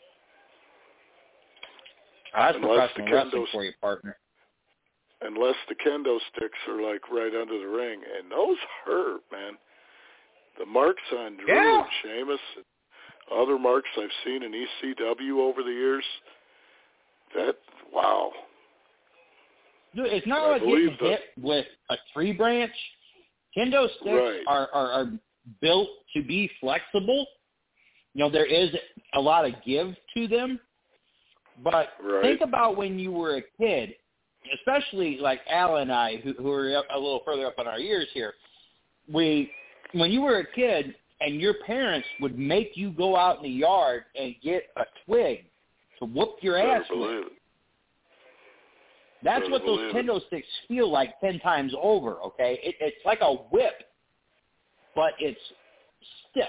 That's professional wrestling for you, partner. Unless the kendo sticks are like right under the ring, and those hurt, man. The marks on Drew and Sheamus and other marks I've seen in ECW over the years, wow. Dude, it's not like getting hit with a tree branch. Kendo sticks are built to be flexible. You know, there is a lot of give to them. But think about when you were a kid, especially like Al and I, who are a little further up on our years here. When you were a kid and your parents would make you go out in the yard and get a twig to whoop your ass with. That's what those kendo sticks feel like 10 times over, okay? It's like a whip, but it's stiff.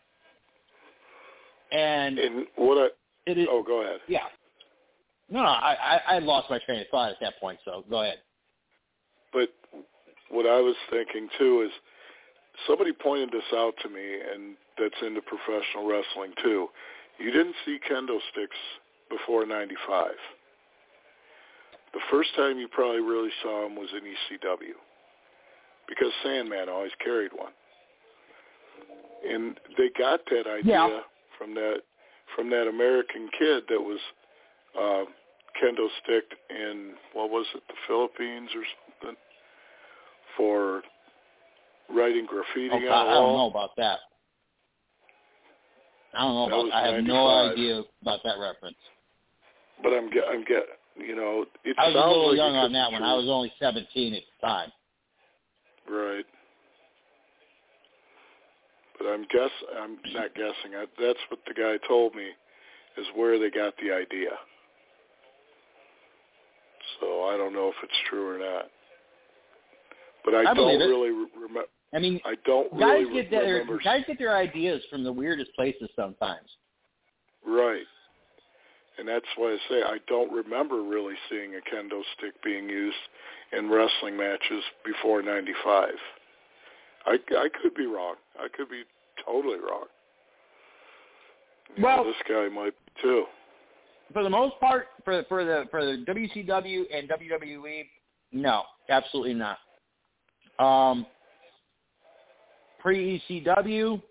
And go ahead. Yeah. No, I lost my train of thought at that point, so go ahead. But what I was thinking, too, is somebody pointed this out to me, and that's into professional wrestling, too. You didn't see kendo sticks before 95. The first time you probably really saw them was in ECW because Sandman always carried one. And they got that idea from that American kid that was kendo sticked in, what was it, the Philippines or something, for writing graffiti on a wall. I don't know about that. I have no idea about that reference. But I'm getting, you know, it I was sounds a little like young on that one. I was only 17 at the time. Right. But I'm not guessing. That's what the guy told me is where they got the idea. So I don't know if it's true or not. But I don't really remember. I mean, I don't really remember. Guys get their ideas from the weirdest places sometimes. Right. And that's why I say I don't remember really seeing a kendo stick being used in wrestling matches before 95. I could be wrong. I could be totally wrong. Well, this guy might be too. For the most part, for the WCW and WWE, no, absolutely not. Pre-ECW,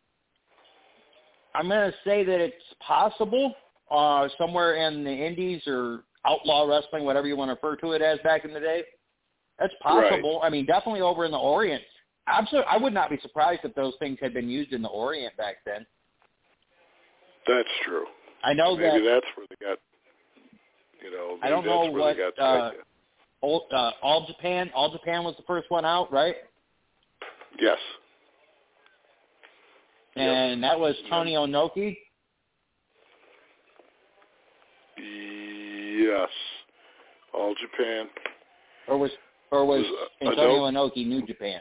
I'm going to say that it's possible somewhere in the Indies or outlaw wrestling, whatever you want to refer to it as back in the day. That's possible. Right. I mean, definitely over in the Orient. Absolutely, I would not be surprised if those things had been used in the Orient back then. That's true. I know maybe that's where they got, maybe I don't know that's where what they got the idea. All Japan was the first one out, right? Yes. And that was Tony Inoki? Yes. All Japan. Or was Antonio Inoki New Japan?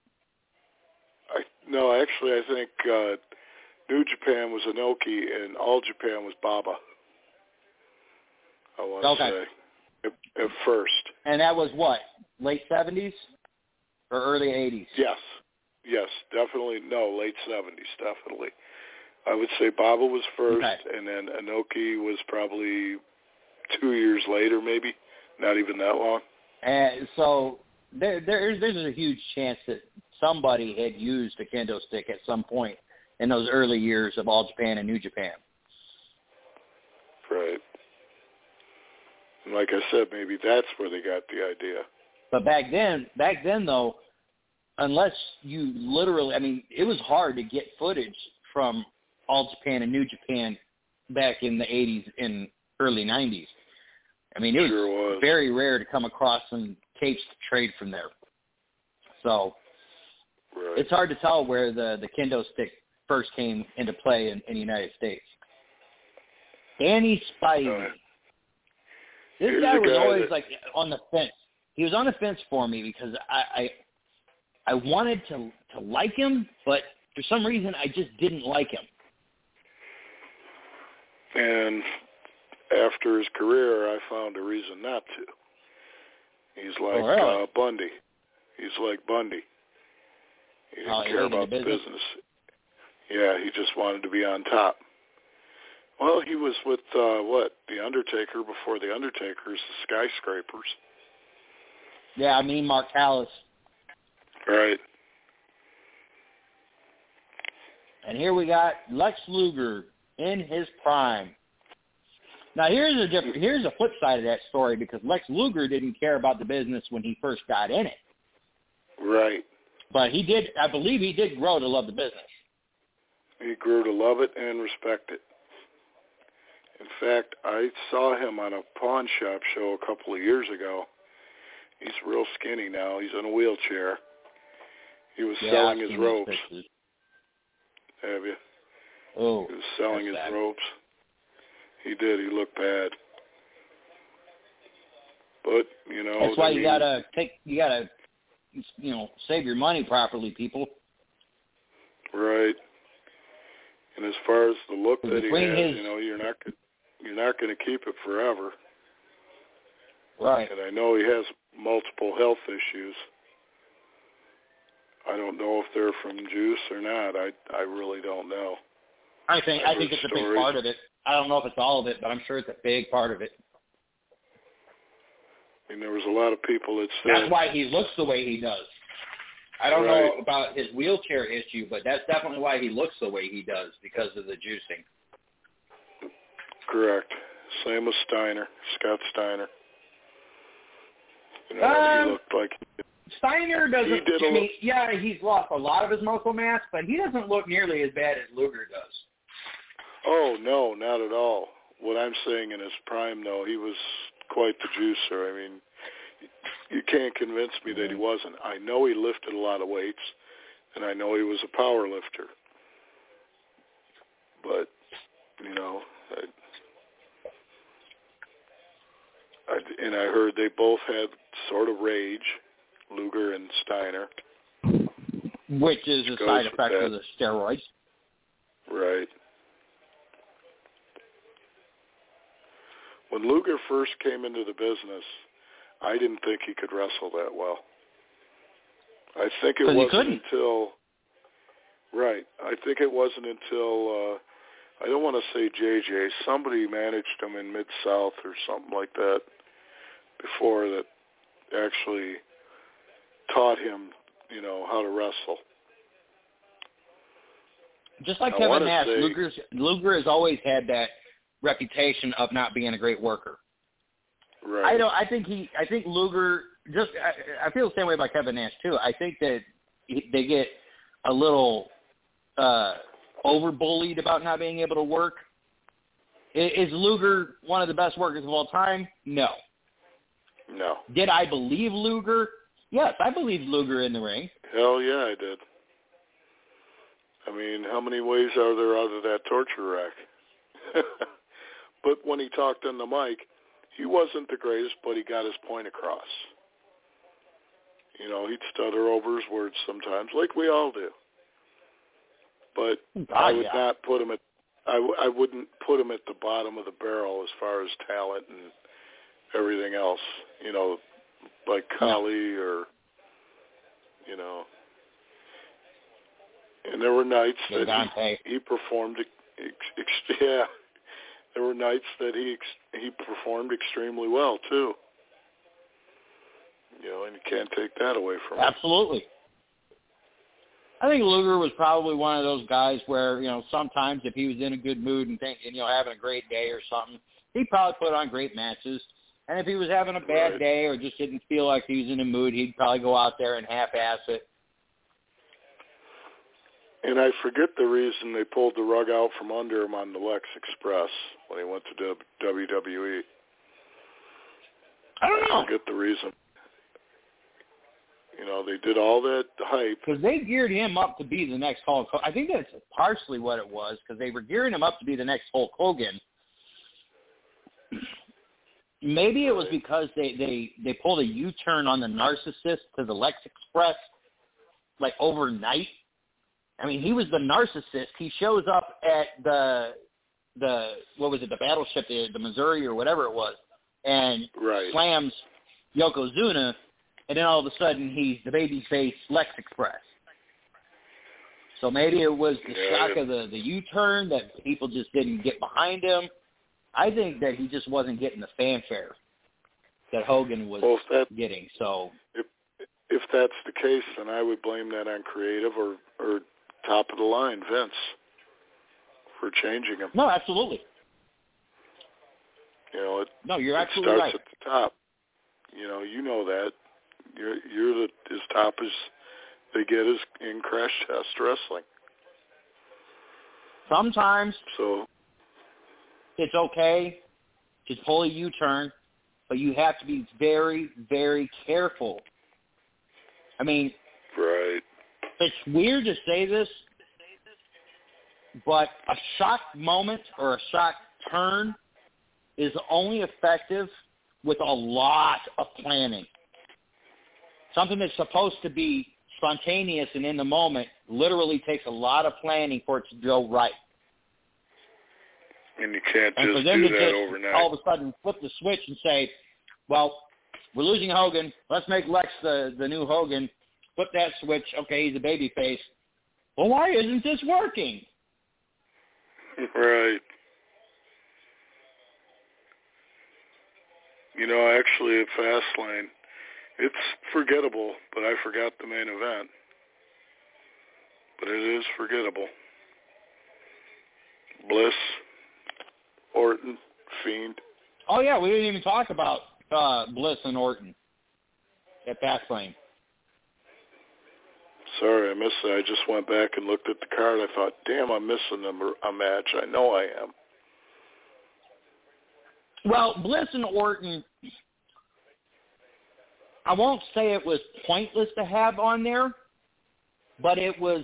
No, actually, I think New Japan was Inoki and All Japan was Baba. I want to say at first. And that was what? Late 70s or early 80s? Yes, definitely. No, late 70s, definitely. I would say Baba was first, and then Inoki was probably 2 years later, maybe. Not even that long. And so there's a huge chance that somebody had used a kendo stick at some point in those early years of All Japan and New Japan. Right. And like I said, maybe that's where they got the idea. But back then though, unless you literally, I mean, it was hard to get footage from All Japan and New Japan back in the 80s and early 90s. I mean, it was very rare to come across some tapes to trade from there. So It's hard to tell where the kendo stick first came into play in the United States. Danny Spivey. This guy was always like on the fence. He was on the fence for me because I wanted to like him, but for some reason I just didn't like him. And after his career, I found a reason not to. He's like Bundy. He's like Bundy. He didn't care about the business. Yeah, he just wanted to be on top. Well, he was with, The Undertaker before The Undertaker's the Skyscrapers. Yeah, I mean Mark Callis. Right. And here we got Lex Luger in his prime. Now, here's a flip side of that story because Lex Luger didn't care about the business when he first got in it. Right. But I believe he did grow to love the business. He grew to love it and respect it. In fact, I saw him on a pawn shop show a couple of years ago. He's real skinny now. He's in a wheelchair. He was selling his ropes. Have you? Oh. He was selling his ropes. He did. He looked bad. But, that's why you gotta save your money properly, people. Right. And as far as the look that he has, you're not going to keep it forever. Right. And I know he has multiple health issues. I don't know if they're from juice or not. I really don't know. I think it's a big part of it. I don't know if it's all of it, but I'm sure it's a big part of it. And there was a lot of people that said that's why he looks the way he does. I don't know about his wheelchair issue, but that's definitely why he looks the way he does, because of the juicing. Correct. Same with Scott Steiner. He looked like Steiner doesn't. He's lost a lot of his muscle mass, but he doesn't look nearly as bad as Luger does. Oh, no, not at all. What I'm saying in his prime, though, he was quite the juicer. I mean, you can't convince me that he wasn't. I know he lifted a lot of weights, and I know he was a power lifter. But, I heard they both had sort of rage, Luger and Steiner. Which is a side effect of the steroids. Right. When Luger first came into the business, I didn't think he could wrestle that well. I think it wasn't until... Right. I think it wasn't until... I don't want to say JJ. Somebody managed him in Mid-South or something like that before that actually taught him, how to wrestle. Just like Kevin Nash, Luger has always had that reputation of not being a great worker. Right. I think Luger I feel the same way about Kevin Nash too. I think that they get a little over-bullied about not being able to work. Is Luger one of the best workers of all time? No. No. Did I believe Luger? Yes, I believed Luger in the ring. Hell yeah, I did. I mean, how many ways are there out of that torture rack? But when he talked on the mic, he wasn't the greatest, but he got his point across. He'd stutter over his words sometimes, like we all do. But I would not put him I wouldn't put him at the bottom of the barrel as far as talent and everything else. Like Khali or, And there were nights that he performed. There were nights that he performed extremely well too. And you can't take that away from him. Absolutely. I think Luger was probably one of those guys where, sometimes if he was in a good mood and having a great day or something, he'd probably put on great matches. And if he was having a bad day or just didn't feel like he was in a mood, he'd probably go out there and half-ass it. And I forget the reason they pulled the rug out from under him on the Lex Express when he went to WWE. I don't know. I forget the reason. They did all that hype. Because they geared him up to be the next Hulk Hogan. I think that's partially what it was, because they were gearing him up to be the next Hulk Hogan. Maybe it was because they pulled a U-turn on the Narcissist to the Lex Express, like overnight. I mean, he was the Narcissist. He shows up at the the Battleship, the Missouri or whatever it was, and slams Yokozuna, and then all of a sudden he's the babyface Lex Express. So maybe it was the shock of the U-turn that people just didn't get behind him. I think that he just wasn't getting the fanfare that Hogan was getting. So if that's the case, then I would blame that on creative or top of the line Vince for changing him. No, absolutely. You're absolutely right. It starts at the top. You know that. You're as top as they get is in Crash Test Wrestling. Sometimes so it's okay to pull a U-turn, but you have to be very, very careful. I mean, it's weird to say this, but a shock moment or a shock turn is only effective with a lot of planning. Something that's supposed to be spontaneous and in the moment literally takes a lot of planning for it to go right. And you can't and just for them do to that just overnight. All of a sudden flip the switch and say, well, we're losing Hogan. Let's make Lex the new Hogan. Flip that switch. Okay, he's a babyface. Well, why isn't this working? Right. Actually at Fastlane, it's forgettable, but I forgot the main event. But it is forgettable. Bliss, Orton, Fiend. Oh, yeah, we didn't even talk about Bliss and Orton at Fastlane. Sorry, I missed that. I just went back and looked at the card. I thought, damn, I'm missing a match. I know I am. Well, Bliss and Orton, I won't say it was pointless to have on there, but it was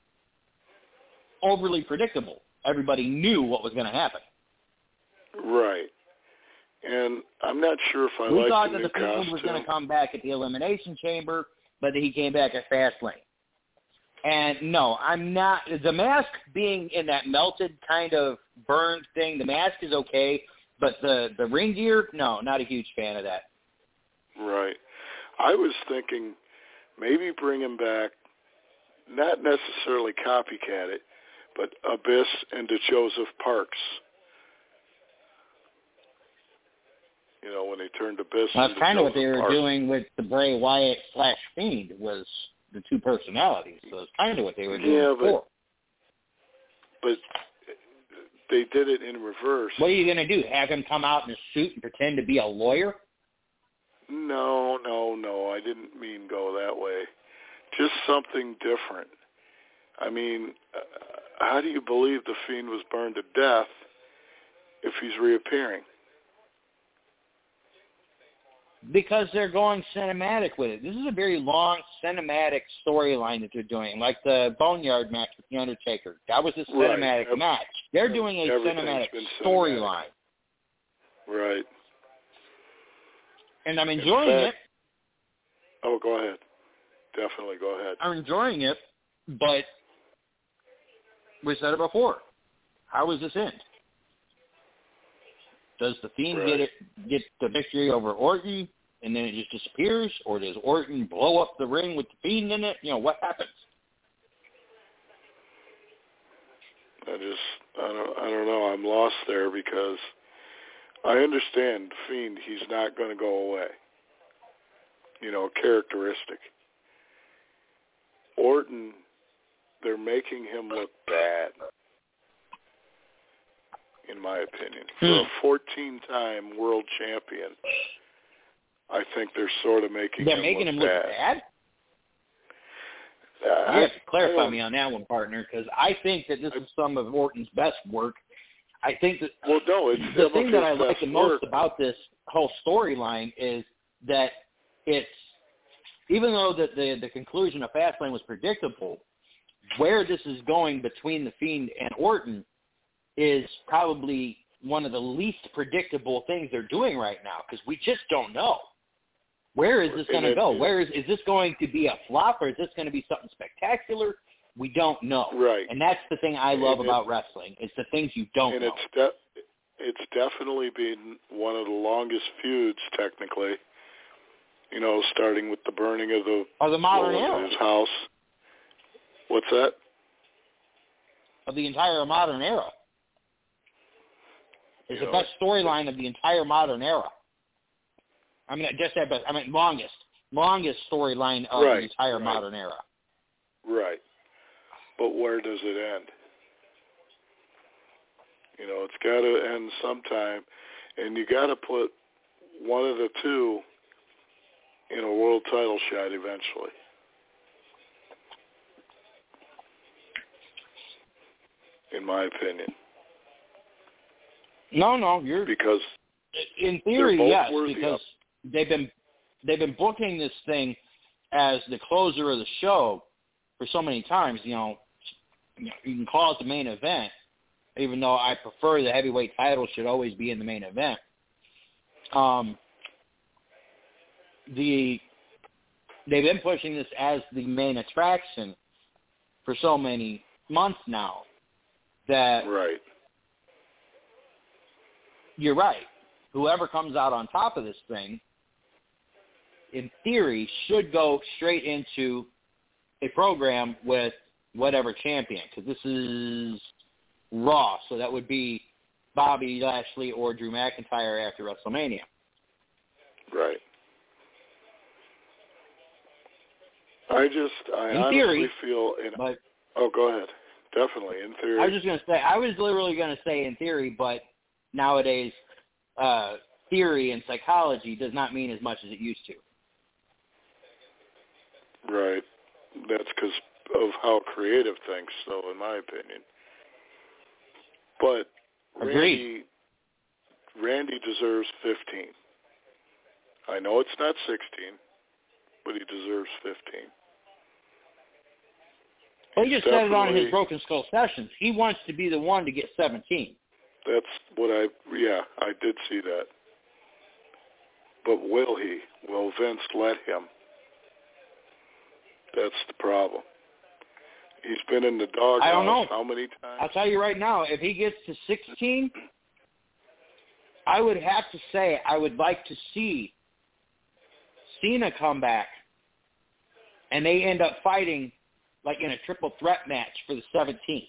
overly predictable. Everybody knew what was going to happen. Right. And I'm not sure if I like the thought new that the Fiend was going to come back at the Elimination Chamber. but he came back at Fastlane. And no, I'm not. The mask being in that melted kind of burned thing, the mask is okay, but the ring gear, no, not a huge fan of that. Right. I was thinking maybe bring him back, not necessarily copycat it, but Abyss and Joseph Parks. You know, when they turned Abyss Well, that's kind of what they were Parks. doing with the Bray Wyatt / Fiend was the two personalities. So it's kind of what they were doing before. But they did it in reverse. What are you going to do? Have him come out in a suit and pretend to be a lawyer? No. I didn't mean go that way. Just something different. I mean, how do you believe the Fiend was burned to death if he's reappearing? Because they're going cinematic with it. This is a very long cinematic storyline that they're doing, like the Boneyard match with The Undertaker. That was a cinematic match. They're doing a cinematic storyline. Right. And I'm enjoying it. Oh, go ahead. Definitely go ahead. I'm enjoying it, but we said it before. How does this end? Does the Fiend get the victory over Orton, and then it just disappears, or does Orton blow up the ring with the Fiend in it? You know, what happens? I don't know. I'm lost there because I understand Fiend. He's not going to go away. You know, characteristic. Orton, they're making him look bad, in my opinion. For a 14-time world champion, I think they're sort of making him look bad? You have to clarify me on that one, partner, because I think that this is some of Orton's best work. I think that the thing that I like the most about this whole storyline is that it's, even though the conclusion of Fastlane was predictable, where this is going between the Fiend and Orton is probably one of the least predictable things they're doing right now, because we just don't know. Where is this going to go? Is this going to be a flop, or is this going to be something spectacular? We don't know. Right. And that's the thing I love about wrestling. It's the things you don't know. It's definitely been one of the longest feuds, technically. You know, starting with the burning of the modern era. His house. What's that? Of the entire modern era. It's the best storyline of the entire modern era. I mean, just that best. I mean, longest storyline of the entire modern era. Right. But where does it end? You know, it's got to end sometime, and you got to put one of the two in a world title shot eventually. In my opinion. No, because in theory, yes, because they've been booking this thing as the closer of the show for so many times. You know, you can call it the main event, even though I prefer the heavyweight title should always be in the main event. They've been pushing this as the main attraction for so many months now that you're right. Whoever comes out on top of this thing, in theory, should go straight into a program with whatever champion, because this is Raw, so that would be Bobby Lashley or Drew McIntyre after WrestleMania. Right. I honestly feel... go ahead. Definitely, in theory. I was literally going to say in theory, but nowadays theory and psychology does not mean as much as it used to. Right. That's because of how creative thinks, so in my opinion. But Randy deserves 15. I know it's not 16, but he deserves 15. Well, he just said it on his Broken Skull Sessions. He wants to be the one to get 17. That's what I did see that. But will he? Will Vince let him? That's the problem. He's been in the doghouse. I don't know. How many times? I'll tell you right now, if he gets to 16, I would have to say I would like to see Cena come back, and they end up fighting like in a triple threat match for the 17th.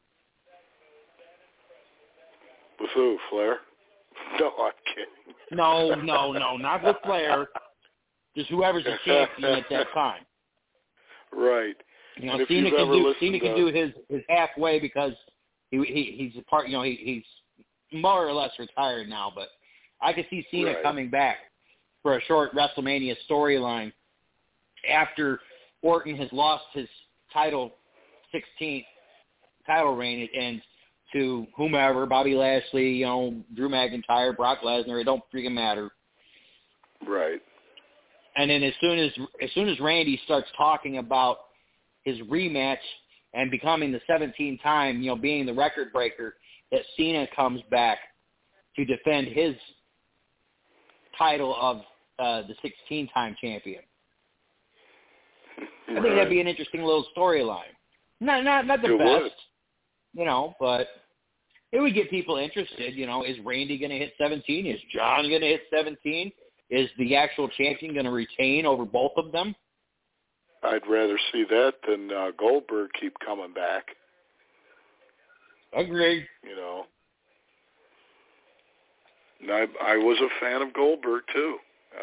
With who, Flair? No, I'm kidding. No, not with Flair. Just whoever's the champion at that time. Right. You know, Cena can do his halfway because he's a part. You know, he's more or less retired now. But I could see Cena coming back for a short WrestleMania storyline after Orton has lost his 16th title reign and to whomever, Bobby Lashley, you know, Drew McIntyre, Brock Lesnar. It don't freaking matter. Right. And then as soon as Randy starts talking about his rematch and becoming the 17th time, you know, being the record breaker, that Cena comes back to defend his title of the 16-time champion. I think that'd be an interesting little storyline. Not the best, you know, but it would get people interested. You know, is Randy going to hit 17? Is John going to hit 17? Is the actual champion going to retain over both of them? I'd rather see that than Goldberg keep coming back. Agreed. You know, and I was a fan of Goldberg too.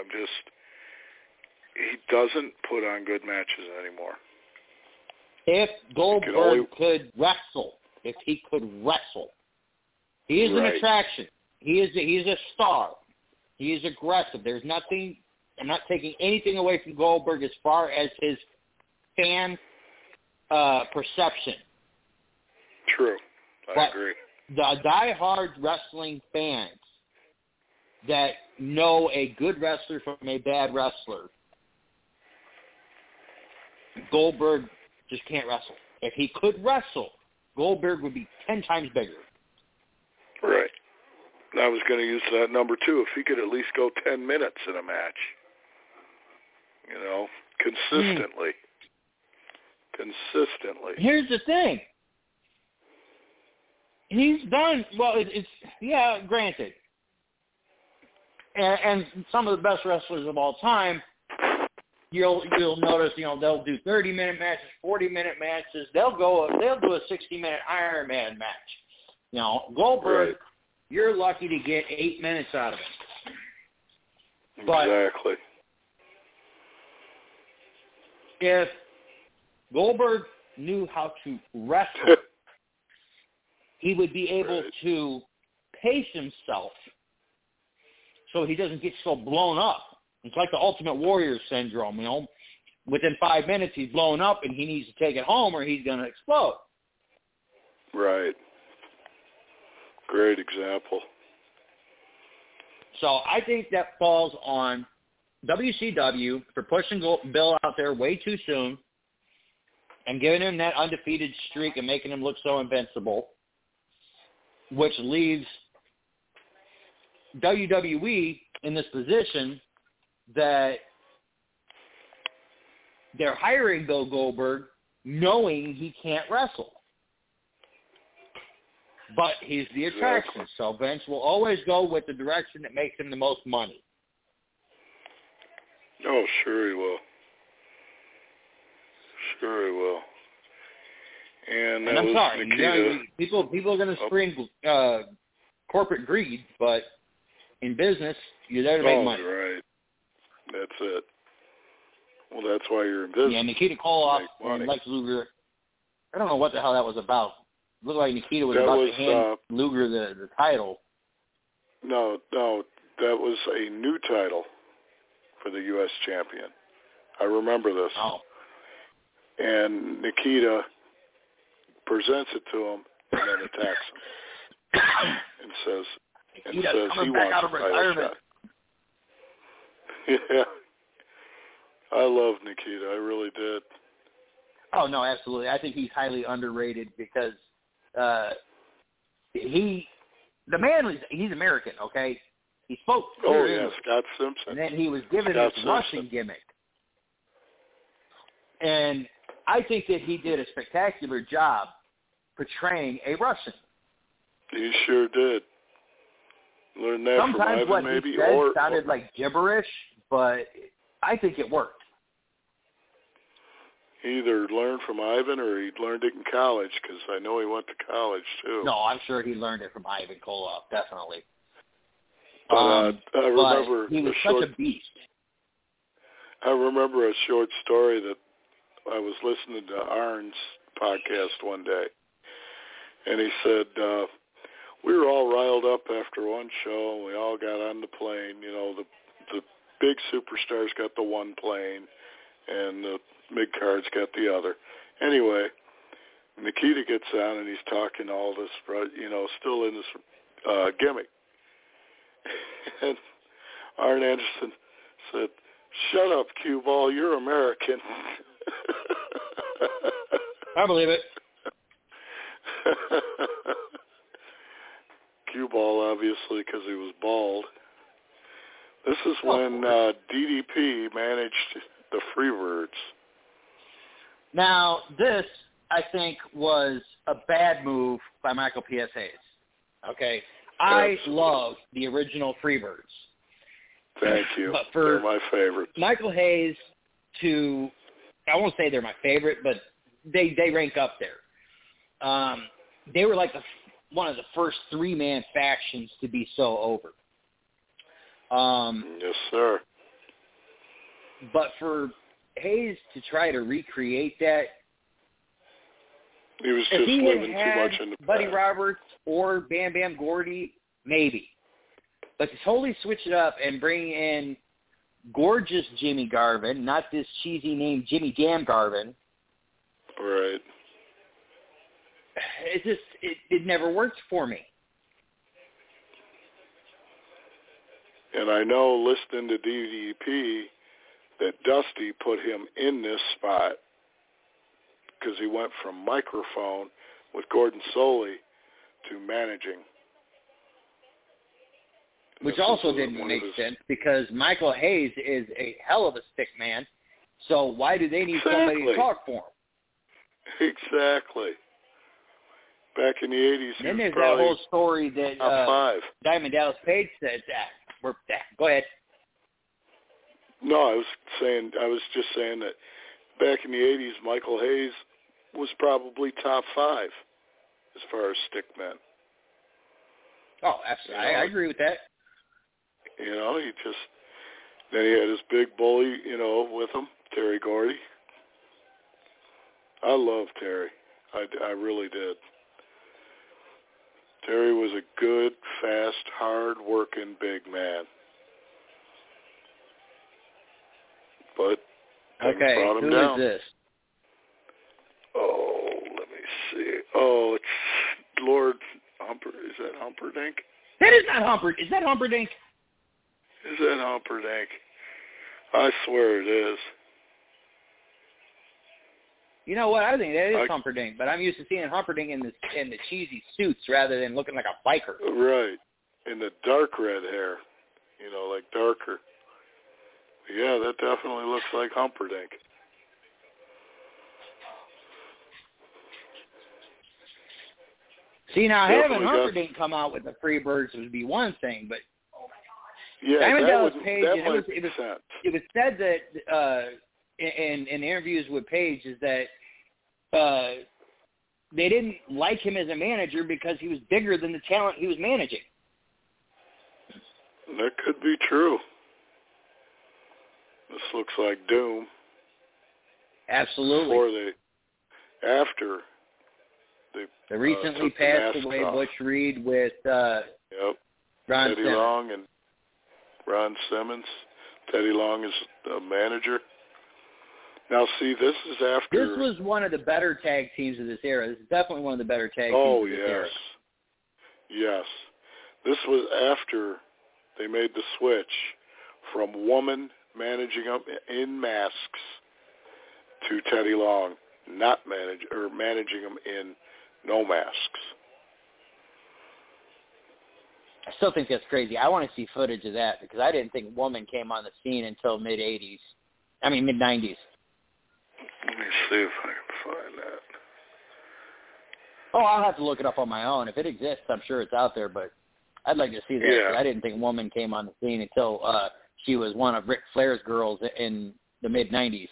He doesn't put on good matches anymore. If Goldberg could wrestle, he is an attraction. He's a star. He is aggressive. There's nothing. I'm not taking anything away from Goldberg as far as his fan perception. True. I agree. The diehard wrestling fans that know a good wrestler from a bad wrestler, Goldberg just can't wrestle. If he could wrestle, Goldberg would be 10 times bigger. Right. I was going to use that number too. If he could at least go 10 minutes in a match, you know, consistently. Consistently. Here's the thing. He's done, well, granted. And some of the best wrestlers of all time, you'll notice, you know, they'll do 30-minute matches, 40-minute matches. They'll do a 60-minute Iron Man match. You know, Goldberg, you're lucky to get 8 minutes out of it. But exactly. If Goldberg knew how to wrestle, he would be able to pace himself so he doesn't get so blown up. It's like the Ultimate Warrior syndrome, you know. Within 5 minutes, he's blown up and he needs to take it home or he's going to explode. Right. Great example. So I think that falls on WCW for pushing Bill out there way too soon and giving him that undefeated streak and making him look so invincible, which leaves WWE in this position that they're hiring Bill Goldberg knowing he can't wrestle. But he's the attraction, so Vince will always go with the direction that makes him the most money. Oh, sure he will. Sure he will. And I'm sorry, Nikita. People are going to scream corporate greed, but in business, you're there to make money. Right. That's it. Well, that's why you're in business. Yeah, Nikita Koloff and Lex Luger. I don't know what the hell that was about. It looked like Nikita was about to hand Luger the title. No, that was a new title for the U.S. champion. I remember this. Oh. And Nikita presents it to him and then attacks him and says he wants out of retirement. Yeah. I love Nikita. I really did. Oh, no, absolutely. I think he's highly underrated because he's American, okay? He spoke English. Scott Simpson. And then he was given this Russian gimmick. And I think that he did a spectacular job portraying a Russian. He sure did. Learned that Sometimes from Ivan, what maybe, he said sounded like gibberish, but I think it worked. He either learned from Ivan or he learned it in college, because I know he went to college, too. No, I'm sure he learned it from Ivan Koloff, definitely. But I remember he was such a beast. I remember a short story that I was listening to Arn's podcast one day, and he said, we were all riled up after one show, and we all got on the plane. You know, the big superstars got the one plane, and the mid-cards got the other. Anyway, Nikita gets on, and he's talking all this, you know, still in this gimmick. And Arn Anderson said, "Shut up, Cue Ball, you're American." I believe it. Cue Ball, obviously, because he was bald. This is when DDP managed the Freebirds. Now, this, I think, was a bad move by Michael P.S. Hayes. Okay? I love the original Freebirds. Thank you. But for they're my favorite. Michael Hayes I won't say they're my favorite, but they rank up there. They were like one of the first three-man factions to be so over. Yes, sir. But for Hayes to try to recreate that, he was just living too much in the Buddy past. Roberts or Bam Bam Gordy, maybe. But to totally switch it up and bring in gorgeous Jimmy Garvin, not this cheesy name Jimmy Jam Garvin. Right. It never worked for me. And I know, listening to DDP, that Dusty put him in this spot because he went from microphone with Gordon Soley to managing. Which also didn't make sense because Michael Hayes is a hell of a stick man. So why do they need somebody to talk for him? Exactly. Back in the 80s, then there's that whole story that Diamond Dallas Page said that. Go ahead. No, I was just saying that back in the 80s, Michael Hayes was probably top 5 as far as stick men. Oh, absolutely. I agree with that. You know, then he had his big bully, you know, with him, Terry Gordy. I love Terry. I really did. Terry was a good, fast, hard-working big man. But okay, brought him who down. is this? Oh, let me see. Oh, it's Lord Humper. Is that Humperdinck? That is not Humperdinck. Is that Humperdinck? Is that Humperdinck? I swear it is. You know what? I think that is Humperdinck, but I'm used to seeing Humperdinck in the cheesy suits rather than looking like a biker. Right. In the dark red hair. You know, like darker. Yeah, that definitely looks like Humperdinck. See, now having Humperdink come out with the Freebirds would be one thing, but yeah, Diamond Dallas Page, it was said that in interviews with Page is that they didn't like him as a manager because he was bigger than the talent he was managing. That could be true. This looks like Doom. Absolutely. After they recently passed away Butch Reed with Ron Teddy Simmons. Long and Ron Simmons. Teddy Long is the manager. Now, see, this is after... This was one of the better tag teams of this era. This is definitely one of the better tag teams of this era. Yes. This was after they made the switch from woman managing them in masks to Teddy Long managing them in no masks. I still think that's crazy. I want to see footage of that because I didn't think Woman came on the scene until mid-90s. see if I can find that. Oh, I'll have to look it up on my own. If it exists, I'm sure it's out there, but I'd like to see that. Yeah. I didn't think Woman came on the scene until she was one of Ric Flair's girls in the mid-'90s.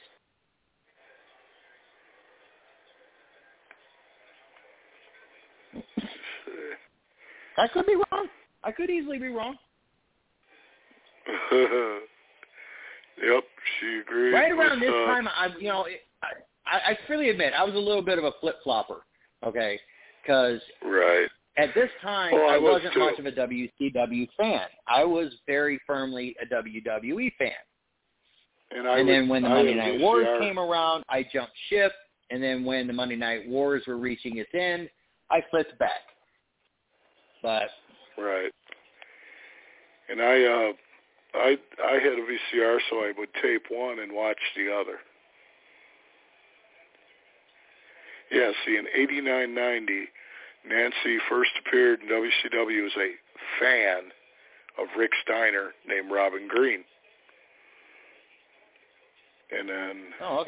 I could be wrong. I could easily be wrong. Yep, she agreed. Right around this time, I freely admit I was a little bit of a flip-flopper, okay? Because at this time, I wasn't much of a WCW fan. I was very firmly a WWE fan. And then when the Monday Night Wars came around, I jumped ship. And then when the Monday Night Wars were reaching its end, I flipped back. But right. And I had a VCR, so I would tape one and watch the other. Yeah, see, in 89-90, Nancy first appeared in WCW as a fan of Rick Steiner named Robin Green. And then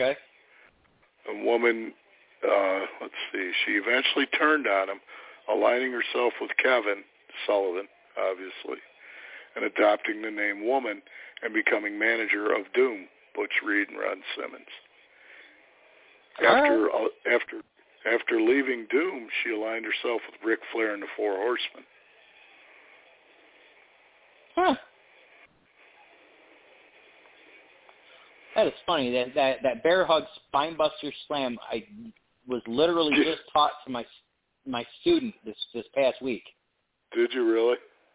a woman, let's see, she eventually turned on him, aligning herself with Kevin Sullivan, obviously, and adopting the name Woman and becoming manager of Doom, Butch Reed and Ron Simmons. After leaving Doom, she aligned herself with Ric Flair and the Four Horsemen. Huh. That is funny. That bear hug spinebuster slam, I was literally just taught to my student this past week. Did you really?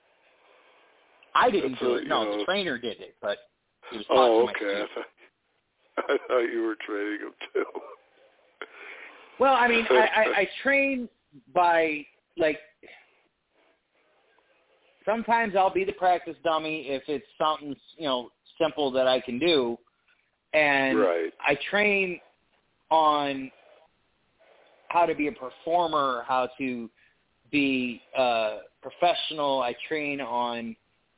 I didn't do it. No, the trainer did it, but it was taught to my student. I thought you were training him too. Well, I mean, I train by, like, sometimes I'll be the practice dummy if it's something, simple that I can do. And I train on how to be a performer, how to be professional. I train on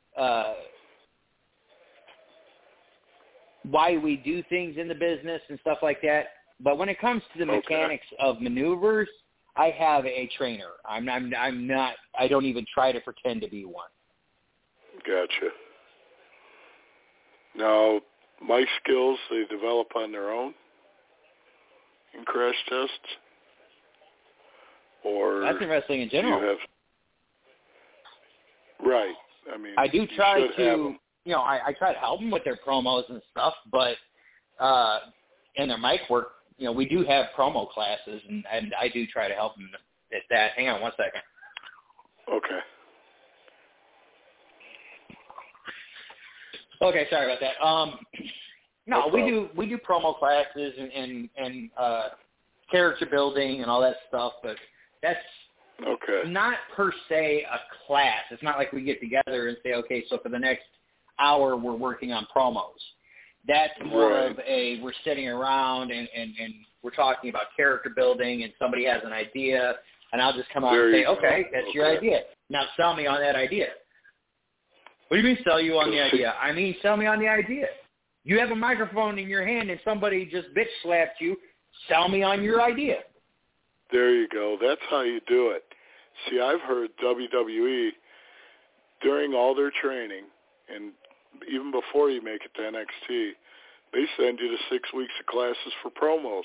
why we do things in the business and stuff like that. But when it comes to the mechanics of maneuvers, I have a trainer. I'm not. I don't even try to pretend to be one. Gotcha. Now, my skills, they develop on their own in crash tests? Or that's in wrestling in general. Right. I mean, I do try to, I try to help them with their promos and stuff, but and their mic work, we do have promo classes, and I do try to help them at that. Hang on one second. Okay. Okay, sorry about that. No, we do promo classes and character building and all that stuff, but that's not per se a class. It's not like we get together and say, okay, so for the next hour we're working on promos. That's more of we're sitting around and we're talking about character building, and somebody has an idea, and I'll just come out and say, okay, that's your idea. Now sell me on that idea. What do you mean sell you on the idea? I mean sell me on the idea. You have a microphone in your hand and somebody just bitch slapped you. Sell me on your idea. There you go. That's how you do it. See, I've heard WWE, during all their training, and even before you make it to NXT, they send you to 6 weeks of classes for promos.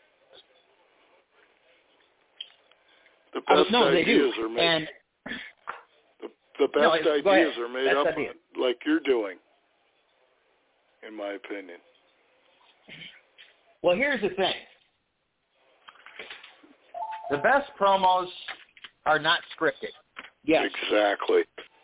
The best ideas are made. And the best ideas are made up like you're doing, in my opinion. Well, here's the thing. The best promos are not scripted. Yes. Exactly.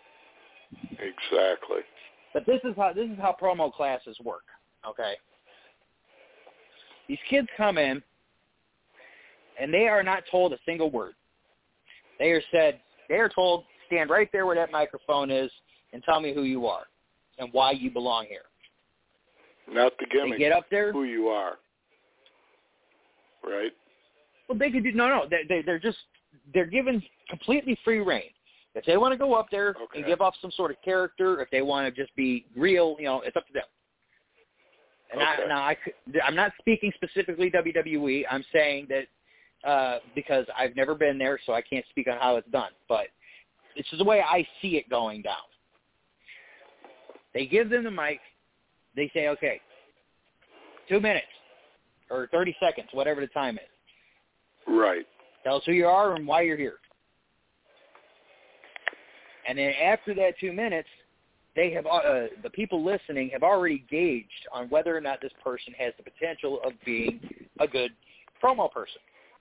But this is how promo classes work. Okay. These kids come in, and they are not told a single word. They are told, stand right there where that microphone is and tell me who you are and why you belong here. Not the gimmick. They get up there. Who you are. Right? Well, they could do they're given completely free reign. If they want to go up there and give off some sort of character, if they want to just be real, it's up to them. And I'm not speaking specifically WWE. I'm saying that because I've never been there, so I can't speak on how it's done. But this is the way I see it going down. They give them the mic. They say, okay, 2 minutes or 30 seconds, whatever the time is. Right. Tell us who you are and why you're here. And then after that 2 minutes, they have the people listening have already gauged on whether or not this person has the potential of being a good promo person.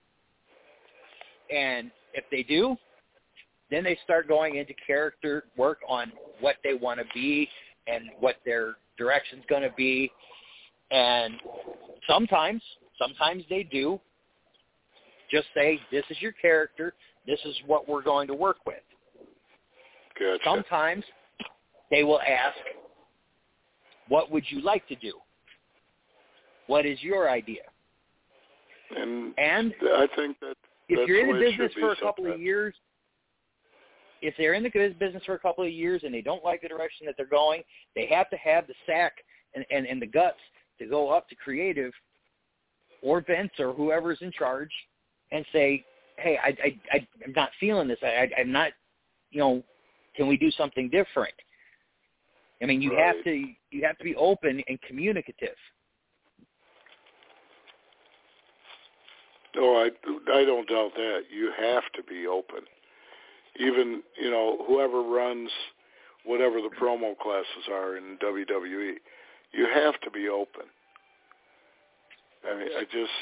And if they do, then they start going into character work on what they want to be and what their direction's going to be. And sometimes they do just say, this is your character, this is what we're going to work with. Gotcha. Sometimes they will ask, what would you like to do? What is your idea? And I think that if you're in the business for a couple of years, if they're in the business for a couple of years and they don't like the direction that they're going, they have to have the sack and the guts to go up to creative or Vince or whoever's in charge and say, hey, I'm not feeling this. I'm not, can we do something different? I mean, you have to be open and communicative. No, I don't doubt that. You have to be open. Even, whoever runs whatever the promo classes are in WWE, you have to be open. I mean,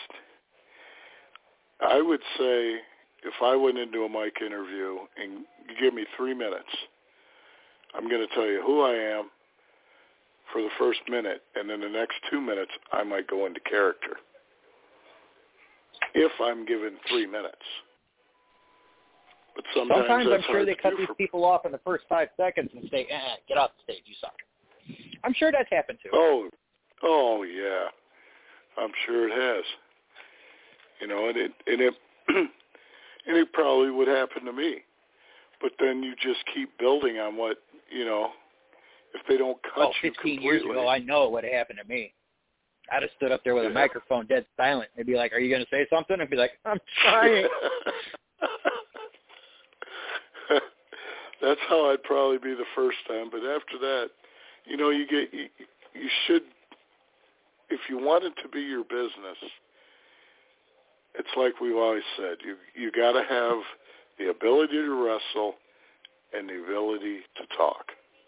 I would say if I went into a mic interview and you give me 3 minutes, I'm going to tell you who I am for the first minute, and then the next 2 minutes I might go into character. If I'm given 3 minutes. But sometimes I'm sure they cut these people off in the first 5 seconds and say, get off the stage, you suck. I'm sure that's happened too. Oh yeah. I'm sure it has. And it probably would happen to me. But then you just keep building on what, if they don't cut you 15 completely. years ago, I know what happened to me. I'd have stood up there with a microphone dead silent. They'd be like, are you going to say something? I'd be like, I'm trying. That's how I'd probably be the first time. But after that, you should, if you want it to be your business, it's like we've always said, you got to have the ability to wrestle and the ability to talk.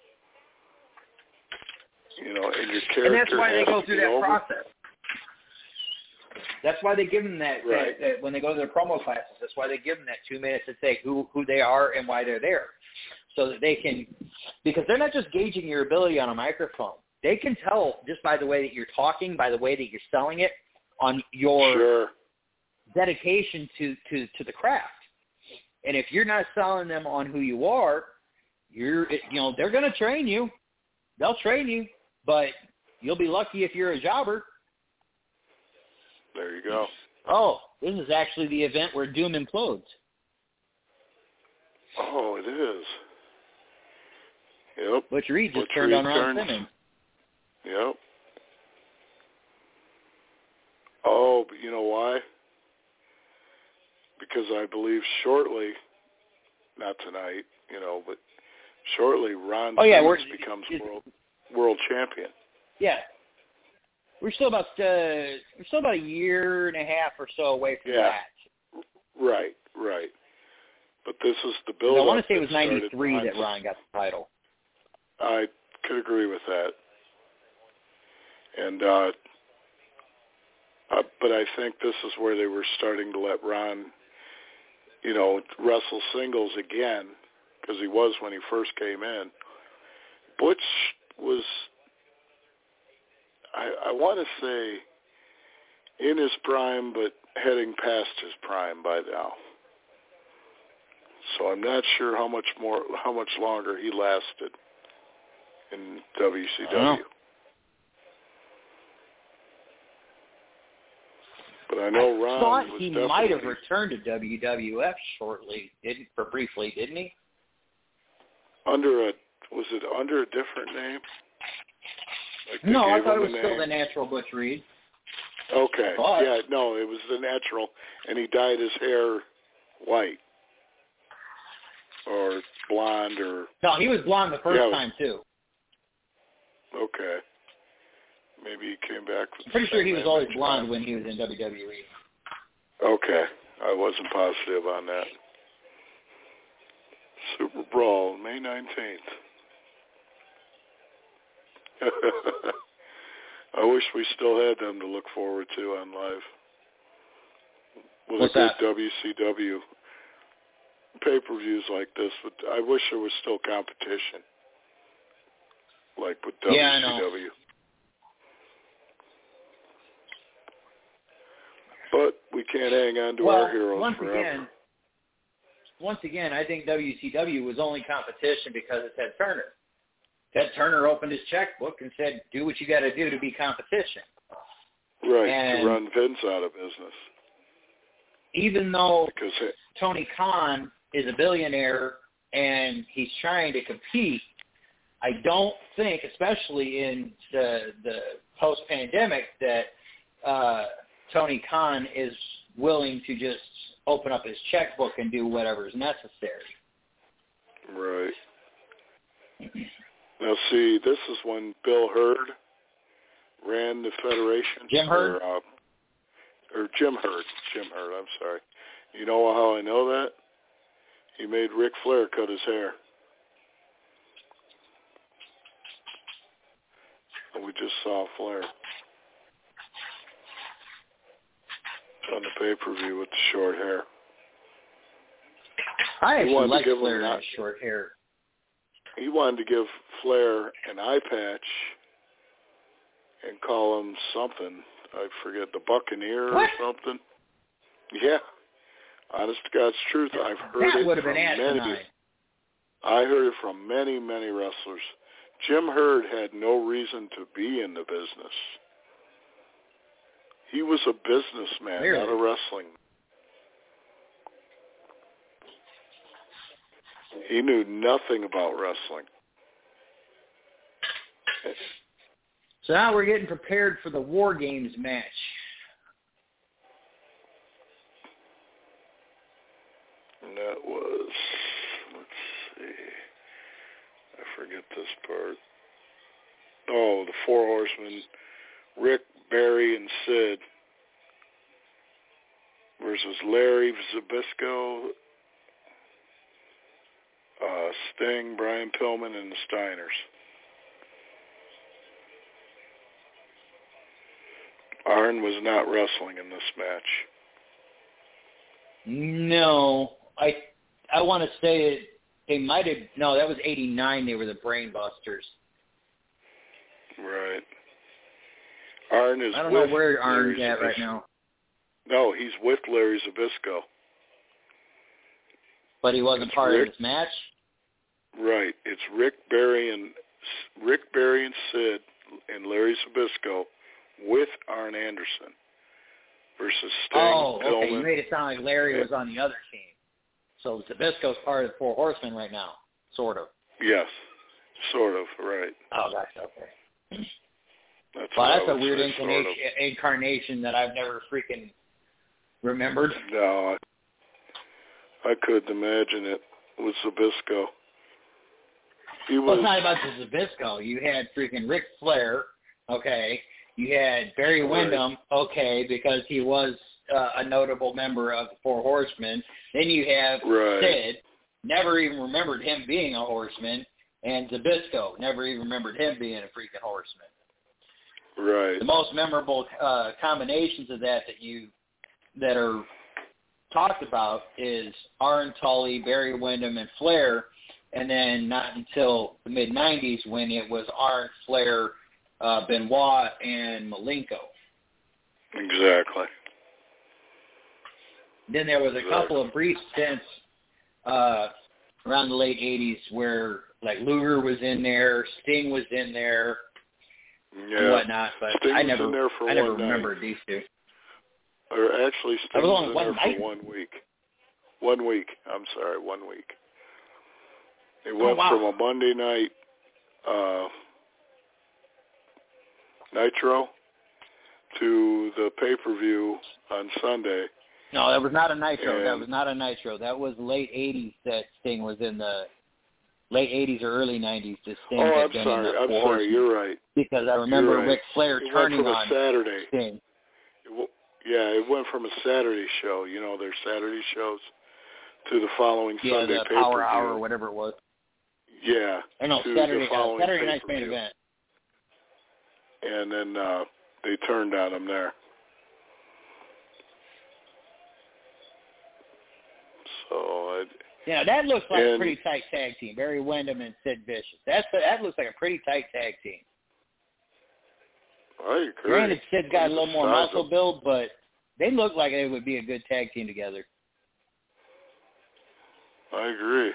And your character. And that's why they go through that over. process. That's why they give them that, right. that when they go to their promo classes. That's why they give them that 2 minutes to say who they are and why they're there, so that they can, because they're not just gauging your ability on a microphone. They can tell just by the way that you're talking, by the way that you're selling it, on your dedication to the craft. And if you're not selling them on who you are, they're going to train you. They'll train you, but you'll be lucky if you're a jobber. There you go. Oh, this is actually the event where Doom implodes. Oh, it is. Yep. Butch Reed just turned on Ron Simmons. Yep. Oh, but you know why? Because I believe shortly, not tonight, but shortly Ron Simmons becomes world champion. Yeah. We're still about a year and a half or so away from that. Right. But this is the build-up. I want to say it was 93 that Ron got the title. I could agree with that. And but I think this is where they were starting to let Ron, wrestle singles again, because he was when he first came in. Butch was, I want to say, in his prime, but heading past his prime by now. So I'm not sure how much longer he lasted in WCW. But I know Ron thought was he definitely might have returned to WWF briefly, didn't he? Was it under a different name? Like no, I thought it was still the natural Butch Reed. Okay. Yeah, no, it was the natural, and he dyed his hair white or blonde or... No, he was blonde the first time, too. Okay. Maybe he came back with... I'm pretty sure he was always blonde when he was in WWE. Okay. I wasn't positive on that. Super Brawl, May 19th. I wish we still had them to look forward to on live. With What's a good that? WCW pay-per-views like this. But I wish there was still competition, like with WCW. Yeah, I know. But we can't hang on to our heroes forever. Once again, I think WCW was only competition because of Ted Turner. Ted Turner opened his checkbook and said, do what you got to do to be competition. Right, and to run Vince out of business. Even though Tony Khan is a billionaire and he's trying to compete, I don't think, especially in the post-pandemic, that Tony Khan is willing to just open up his checkbook and do whatever is necessary. Right. Now, see, this is when Bill Hurd ran the Federation. Jim Hurd? Or Jim Hurd. Jim Hurd, I'm sorry. You know how I know that? He made Ric Flair cut his hair. And we just saw Flair on the pay-per-view with the short hair. I actually like Flair with short hair. He wanted to give Flair an eye patch and call him something. I forget, the Buccaneer or something. Yeah. Honest to God's truth, I've heard that it would have from been asinine. many. I heard it from many, many wrestlers. Jim Hurd had no reason to be in the business. He was a businessman, not a wrestling. He knew nothing about wrestling. So now we're getting prepared for the War Games match. And that was, let's see, I forget this part. Oh, the Four Horsemen, Rick, Barry, and Sid versus Larry Zbyszko, Sting, Brian Pillman, and the Steiners. Arn was not wrestling in this match. No, I want to say they might have. No, that was '89. They were the Brainbusters. Right. Arn is. I don't know where Arn's at right now. No, he's with Larry Zbyszko. But he wasn't part of this match? Right. It's Rick, Barry, and Sid and Larry Zbyszko with Arn Anderson versus Sting. Oh, okay. Pillman. You made it sound like Larry was on the other team. So Zbyszko's part of the Four Horsemen right now, sort of. Yes, sort of, right. Oh, gosh, okay. That's a weird incarnation that I've never freaking remembered. No, I couldn't imagine it with Zbyszko. Well, it's not about the Zbyszko. You had freaking Ric Flair, okay. You had Barry Windham, okay, because he was a notable member of the Four Horsemen. Then you have Sid, never even remembered him being a horseman, and Zbyszko, never even remembered him being a freaking horseman. Right. The most memorable combinations of that are talked about is Arn, Tully, Barry Windham, and Flair, and then not until the mid-'90s when it was Arn, Flair, Benoit, and Malenko. Exactly. Then there was a couple of brief stints around the late 80s where, like, Luger was in there, Sting was in there, and whatnot, but Sting I never remembered these two. Or actually, Sting was in there night? for 1 week. 1 week. I'm sorry, 1 week. It went from a Monday night Nitro to the pay-per-view on Sunday. No, that was not a Nitro. That was not a Nitro. That was late 80s that Sting was in the late 80s or early 90s. That Sting had been in the I'm sorry. You're right. Because I remember Ric Flair turning on Saturday. Sting. It went from a Saturday show, their Saturday shows, to the following Sunday pay-per-view. Power Hour or whatever it was. Yeah. I know, Saturday night's main event. And then they turned on him there. So that looks like a pretty tight tag team. Barry Windham and Sid Vicious. That looks like a pretty tight tag team. I agree. Granted, Sid's got a little more muscle build, but they look like they would be a good tag team together. I agree.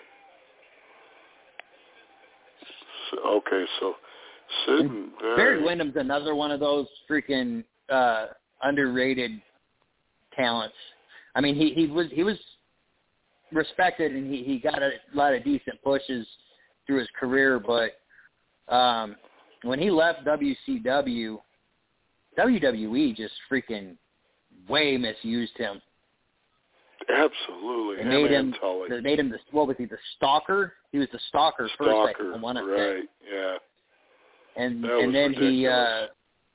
So Sid and Barry Windham's another one of those freaking underrated talents. I mean, he was respected and he got a lot of decent pushes through his career, but when he left WCW, WWE just freaking way misused him. Absolutely. They made him the stalker? He was the stalker first, I want to say. Right, yeah. And then ridiculous.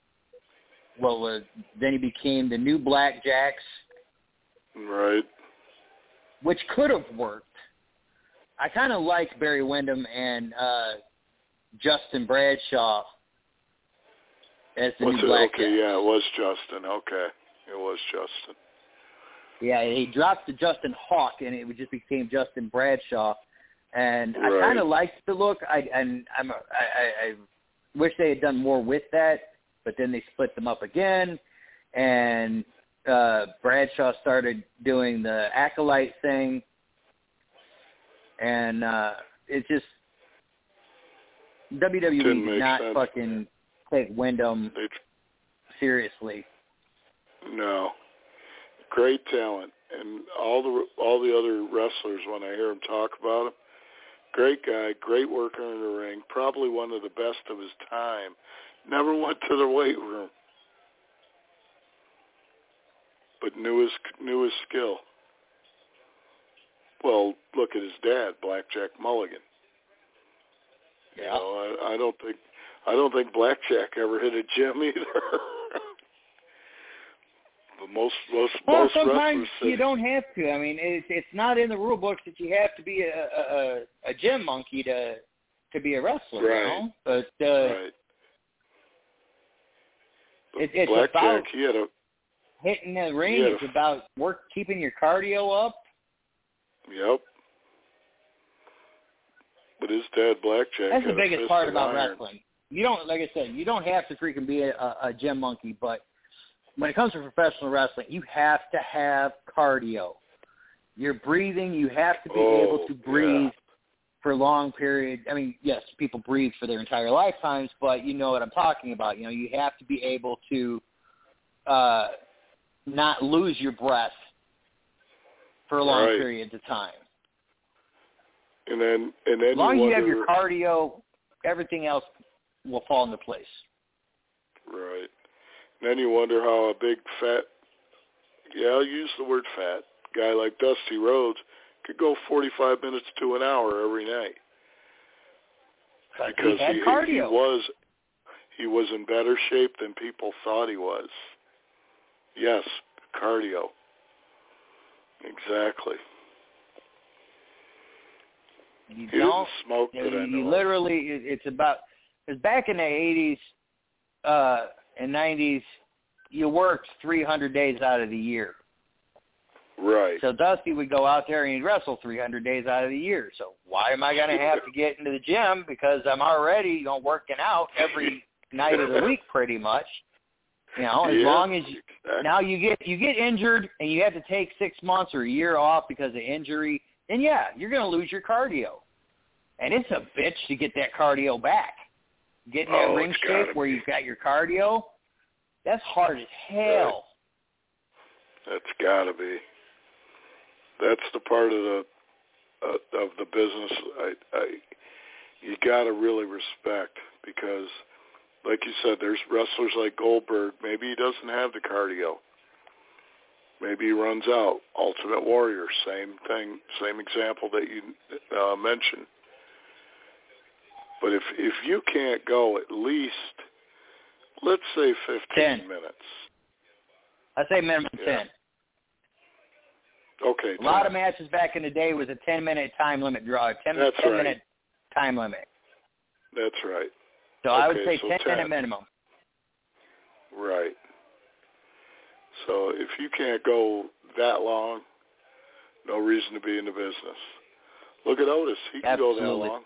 Then he became the new Blackjacks. Right. Which could have worked. I kind of liked Barry Windham and Justin Bradshaw as the new Blackjacks. Okay, yeah, it was Justin. Okay, it was Justin. Yeah, he dropped to Justin Hawk, and it just became Justin Bradshaw. And I kind of liked the look. I wish they had done more with that, but then they split them up again, and Bradshaw started doing the Acolyte thing, and it just WWE did not fucking take Wyndham seriously. No. Great talent, and all the other wrestlers, when I hear him talk about him, great guy, great worker in the ring, probably one of the best of his time. Never went to the weight room, but knew his skill. Well, look at his dad, Blackjack Mulligan. Yeah. I don't think Blackjack ever hit a gym either. But most sometimes wrestlers you don't have to. I mean, it's not in the rule books that you have to be a gym monkey to be a wrestler, right. But right. It's Blackjack, about he had hitting the ring. It's about keeping your cardio up. Yep. But his dad, Blackjack, that's the biggest part about iron. Wrestling. You don't, like I said, you don't have to freaking be a gym monkey, but when it comes to professional wrestling, you have to have cardio. Your breathing, you have to be able to breathe for long periods. I mean, yes, people breathe for their entire lifetimes, but you know what I'm talking about. You have to be able to not lose your breath for long periods of time. And then as long as you have your cardio, everything else will fall into place. Right. And then you wonder how a big fat, I'll use the word fat, guy like Dusty Rhodes could go 45 minutes to an hour every night. Because he cardio. He was in better shape than people thought he was. Yes, cardio. Exactly. You he don't didn't smoke that I know. You literally, it's about, because back in the 80s and 90s, you worked 300 days out of the year. Right. So Dusty would go out there and he'd wrestle 300 days out of the year. So why am I going to have to get into the gym, because I'm already working out every night of the week pretty much. As long as now you get injured and you have to take 6 months or a year off because of injury, then you're going to lose your cardio. And it's a bitch to get that cardio back. Getting that ring shape where you've got your cardio, that's hard as hell. Right. That's got to be. That's the part of the business you got to really respect, because like you said, there's wrestlers like Goldberg. Maybe he doesn't have the cardio. Maybe he runs out. Ultimate Warrior, same thing, same example that you mentioned. But if you can't go at least, let's say 15 minutes. I say minimum 10. Okay. 10. A lot of matches back in the day was a 10-minute time limit draw, 10-minute time limit. That's right. So I would say 10-minute minimum. Right. So if you can't go that long, no reason to be in the business. Look at Otis. He can go that long.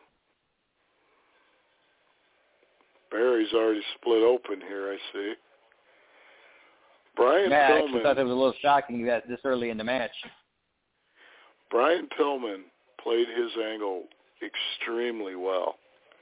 Barry's already split open here, I see. Brian Pillman. I actually thought that was a little shocking that this early in the match. Brian Pillman played his angle extremely well.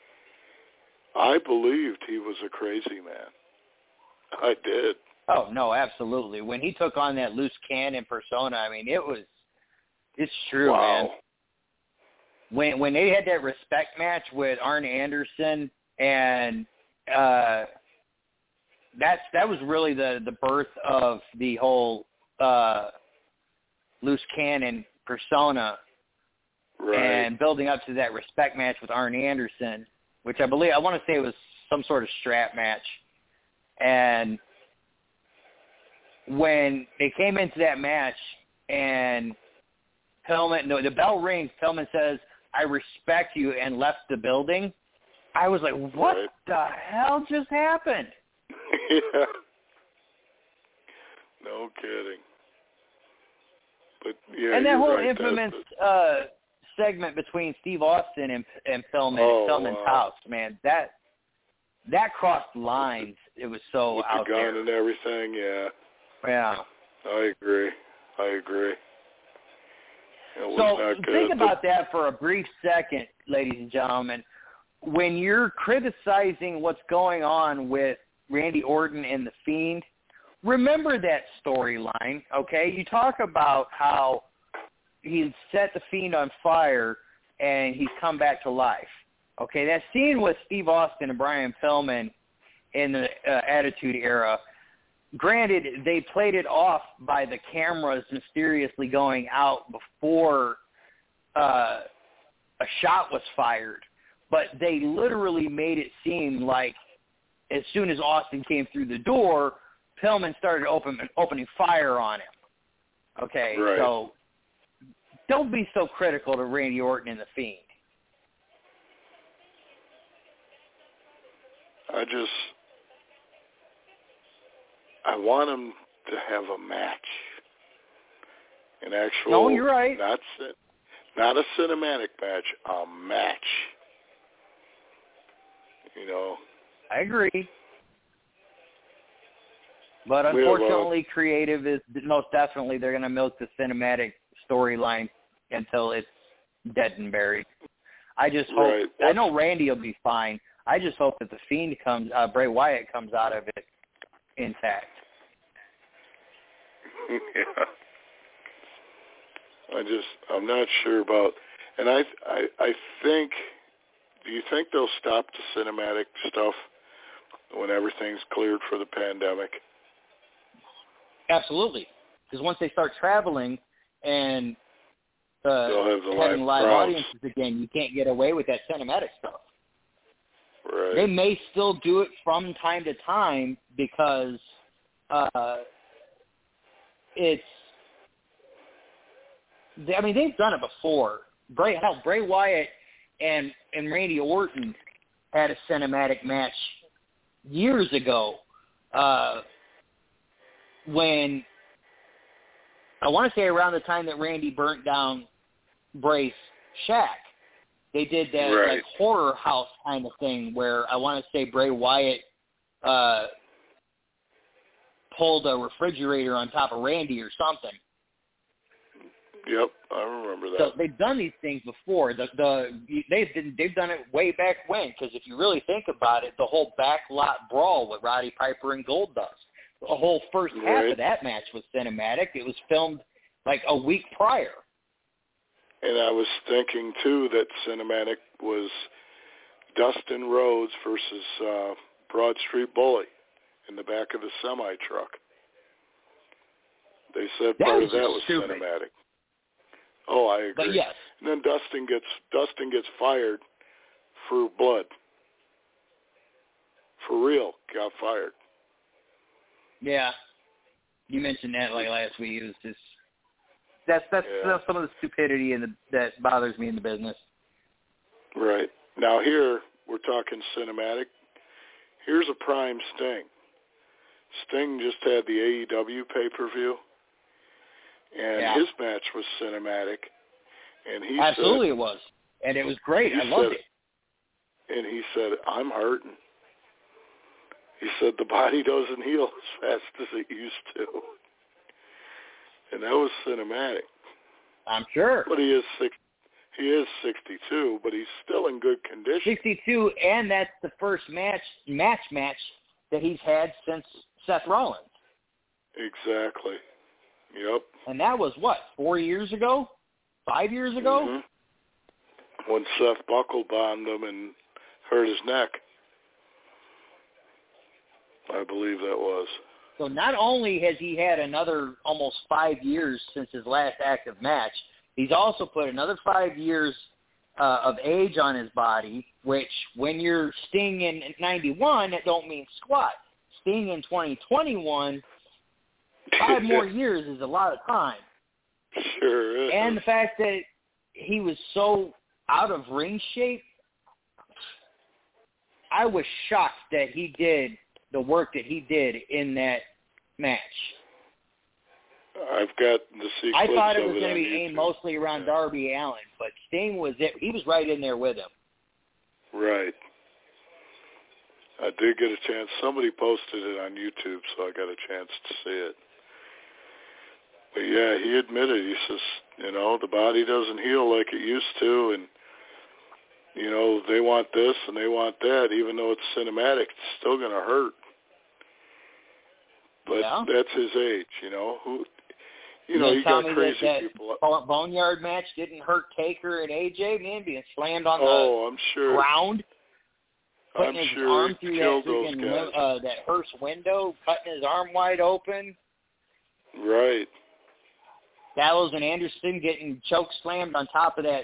I believed he was a crazy man. I did. Oh, no, absolutely. When he took on that loose cannon persona, I mean, it's true, man. When they had that respect match with Arn Anderson, and that was really the birth of the whole loose cannon persona, and building up to that respect match with Arn Anderson, which I want to say it was some sort of strap match. And when they came into that match and Pillman, the bell rings, Pillman says, "I respect you," and left the building, I was like, what the hell just happened? Yeah. No kidding. But yeah, and that whole infamous segment between Steve Austin and Pillman at Pillman's house, man, that crossed lines. It was so with out the gun there. and everything, yeah. Yeah. I agree. So think about that for a brief second, ladies and gentlemen. When you're criticizing what's going on with Randy Orton and The Fiend, remember that storyline, okay? You talk about how he set The Fiend on fire and he's come back to life. Okay, that scene with Steve Austin and Brian Pillman in the Attitude Era, granted, they played it off by the cameras mysteriously going out before a shot was fired, but they literally made it seem like as soon as Austin came through the door, Pillman started opening fire on him. Okay, so don't be so critical to Randy Orton and The Fiend. I want him to have a match. An actual... No, you're right. Not a cinematic match, a match. You know. I agree. But unfortunately, creative is most definitely they're going to milk the cinematic storyline until it's dead and buried. I just hope... I know Randy will be fine. I just hope that The Fiend Bray Wyatt comes out of it intact. Yeah. I'm not sure about, and I think, do you think they'll stop the cinematic stuff when everything's cleared for the pandemic? Absolutely. Because once they start traveling and they'll have having live audiences again, you can't get away with that cinematic stuff. Right. They may still do it from time to time because they've done it before. Bray Wyatt and Randy Orton had a cinematic match years ago when I want to say around the time that Randy burnt down Bray's shack. They did that like horror house kind of thing where I want to say Bray Wyatt pulled a refrigerator on top of Randy or something. Yep, I remember that. So they've done these things before. They've done it way back when. Because if you really think about it, the whole backlot brawl with Roddy Piper and Goldust, the whole first half of that match was cinematic. It was filmed like a week prior. And I was thinking too that cinematic was Dustin Rhodes versus Broad Street Bully in the back of the semi-truck. They said part of that was stupid. cinematic. Oh, I agree. But yes. And then Dustin gets fired for blood. For real, got fired. Yeah. You mentioned that like last week. It was just that's some of the stupidity that bothers me in the business. Right. Now here we're talking cinematic. Here's a prime Sting. Sting just had the AEW pay-per-view, and his match was cinematic. And he absolutely it was, and it was great. I loved it. And he said, "I'm hurting." He said the body doesn't heal as fast as it used to. And that was cinematic. I'm sure. But he is 62, but he's still in good condition. 62, and that's the first match that he's had since Seth Rollins. Exactly. Yep. And that was, 4 years ago? 5 years ago? Mm-hmm. When Seth buckle bombed him and hurt his neck. I believe that was. So not only has he had another almost 5 years since his last active match, he's also put another 5 years of age on his body, which when you're Sting in 91, it don't mean squat. Sting in 2021, 5 more years is a lot of time. Sure is. And the fact that he was so out of ring shape, I was shocked that he did the work that he did in that match. I've got the sequence. I thought it was going to be YouTube. aimed mostly around Darby Allin, but Sting was it. He was right in there with him. Right. I did get a chance. Somebody posted it on YouTube, so I got a chance to see it. But yeah, he admitted. He says, the body doesn't heal like it used to, and they want this and they want that. Even though it's cinematic, it's still going to hurt. But that's his age, you got crazy people. Boneyard match didn't hurt Taker and AJ, man, being slammed on the ground. Putting his arm through that Hearst window, cutting his arm wide open. Right. Gallows and Anderson getting choke slammed on top of that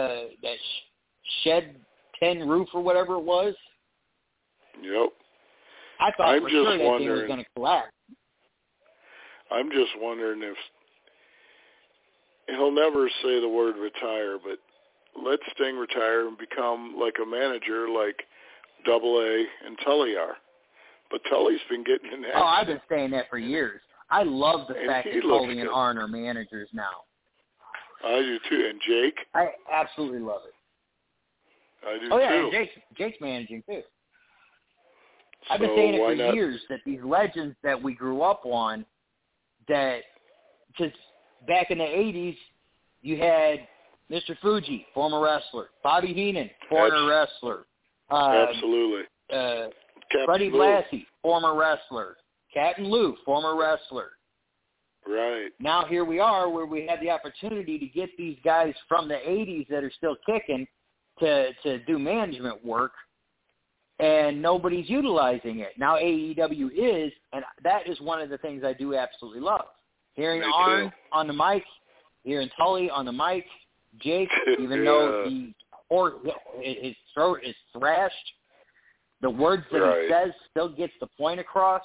shed tin roof or whatever it was. Yep. I thought for sure that thing was going to collapse. I'm just wondering if he'll never say the word retire, but let Sting retire and become like a manager like Double A and Tully are. But Tully's been getting in action. Oh, I've been saying that for years. I love the fact that Tully and Arn are managers now. I do too. And Jake? I absolutely love it. I do too. Oh, yeah, too. And Jake's managing too. I've been saying it for years that these legends that we grew up on, that because back in the 80s, you had Mr. Fuji, former wrestler, Bobby Heenan, former wrestler. Absolutely. Freddie Blassie, former wrestler. Captain Lou, former wrestler. Right. Now here we are where we have the opportunity to get these guys from the 80s that are still kicking to do management work, and nobody's utilizing it. Now AEW is, and that is one of the things I do absolutely love. Hearing Arn on the mic, hearing Tully on the mic, Jake, even though his throat is thrashed, the words that he says still gets the point across.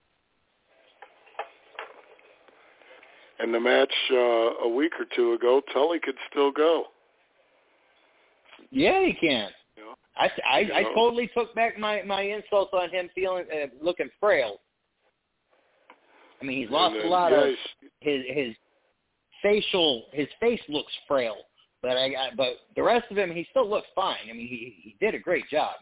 And the match a week or two ago, Tully could still go. Yeah, he can. I totally took back my insults on him looking frail. I mean, he's lost a lot of his facial. His face looks frail, but the rest of him, he still looks fine. I mean, he did a great job.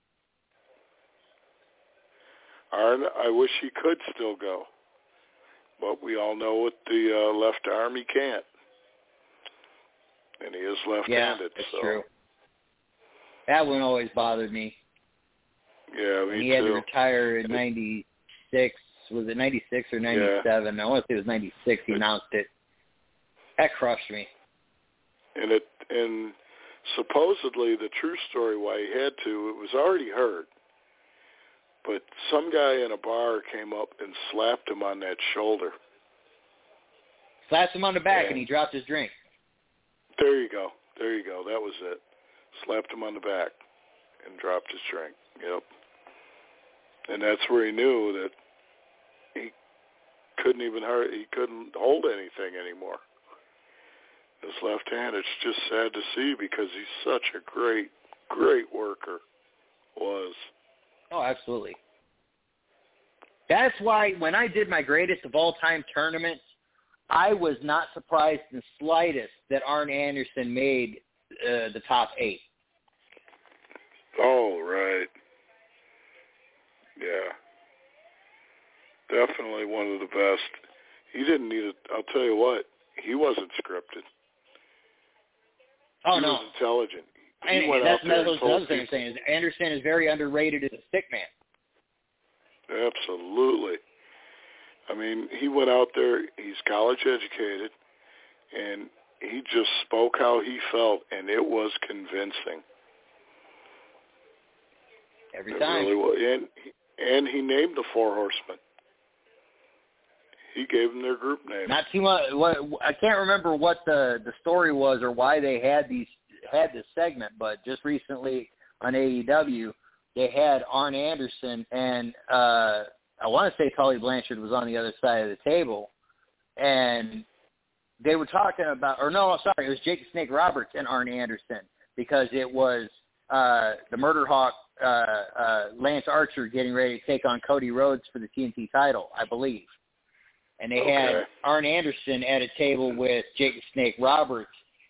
Arn, I wish he could still go, but we all know with the left arm he can't, and he is left-handed. Yeah, that's true. That one always bothered me. Yeah, me too. He had to retire in 96. Was it 96 or 97? Yeah. I want to say it was 96. He announced it. That crushed me. And supposedly the true story why he had to, it was already hurt, but some guy in a bar came up and slapped him on that shoulder. Slapped him on the back, and he dropped his drink. There you go. That was it. Slapped him on the back and dropped his drink. Yep. And that's where he knew that he couldn't hold anything anymore. His left hand. It's just sad to see because he's such a great worker. Was. Oh, absolutely. That's why when I did my greatest of all time tournaments, I was not surprised in the slightest that Arn Anderson made the top 8. Oh, right. Yeah. Definitely one of the best. He didn't need it. I'll tell you what, he wasn't scripted. Oh, he no. was intelligent. That's another thing I'm saying. Is Anderson is very underrated as a stick man. Absolutely. I mean, he went out there, he's college educated, and he just spoke how he felt, and it was convincing. Every time. Really was. And he named the 4 horsemen. He gave them their group name. Not too much. I can't remember what the story was or why they had this segment, but just recently on AEW, they had Arn Anderson and I want to say Tully Blanchard was on the other side of the table, and they were talking about, it was Jake the Snake Roberts and Arn Anderson, because it was the Murder Hawk Lance Archer getting ready to take on Cody Rhodes for the TNT title, I believe. And they had Arn Anderson at a table with Jake the Snake Roberts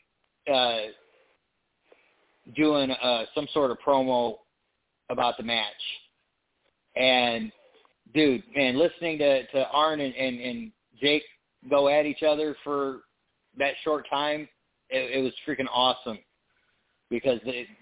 doing some sort of promo about the match. And, dude, man, listening to Arn and Jake go at each other for that short time, it was freaking awesome. Because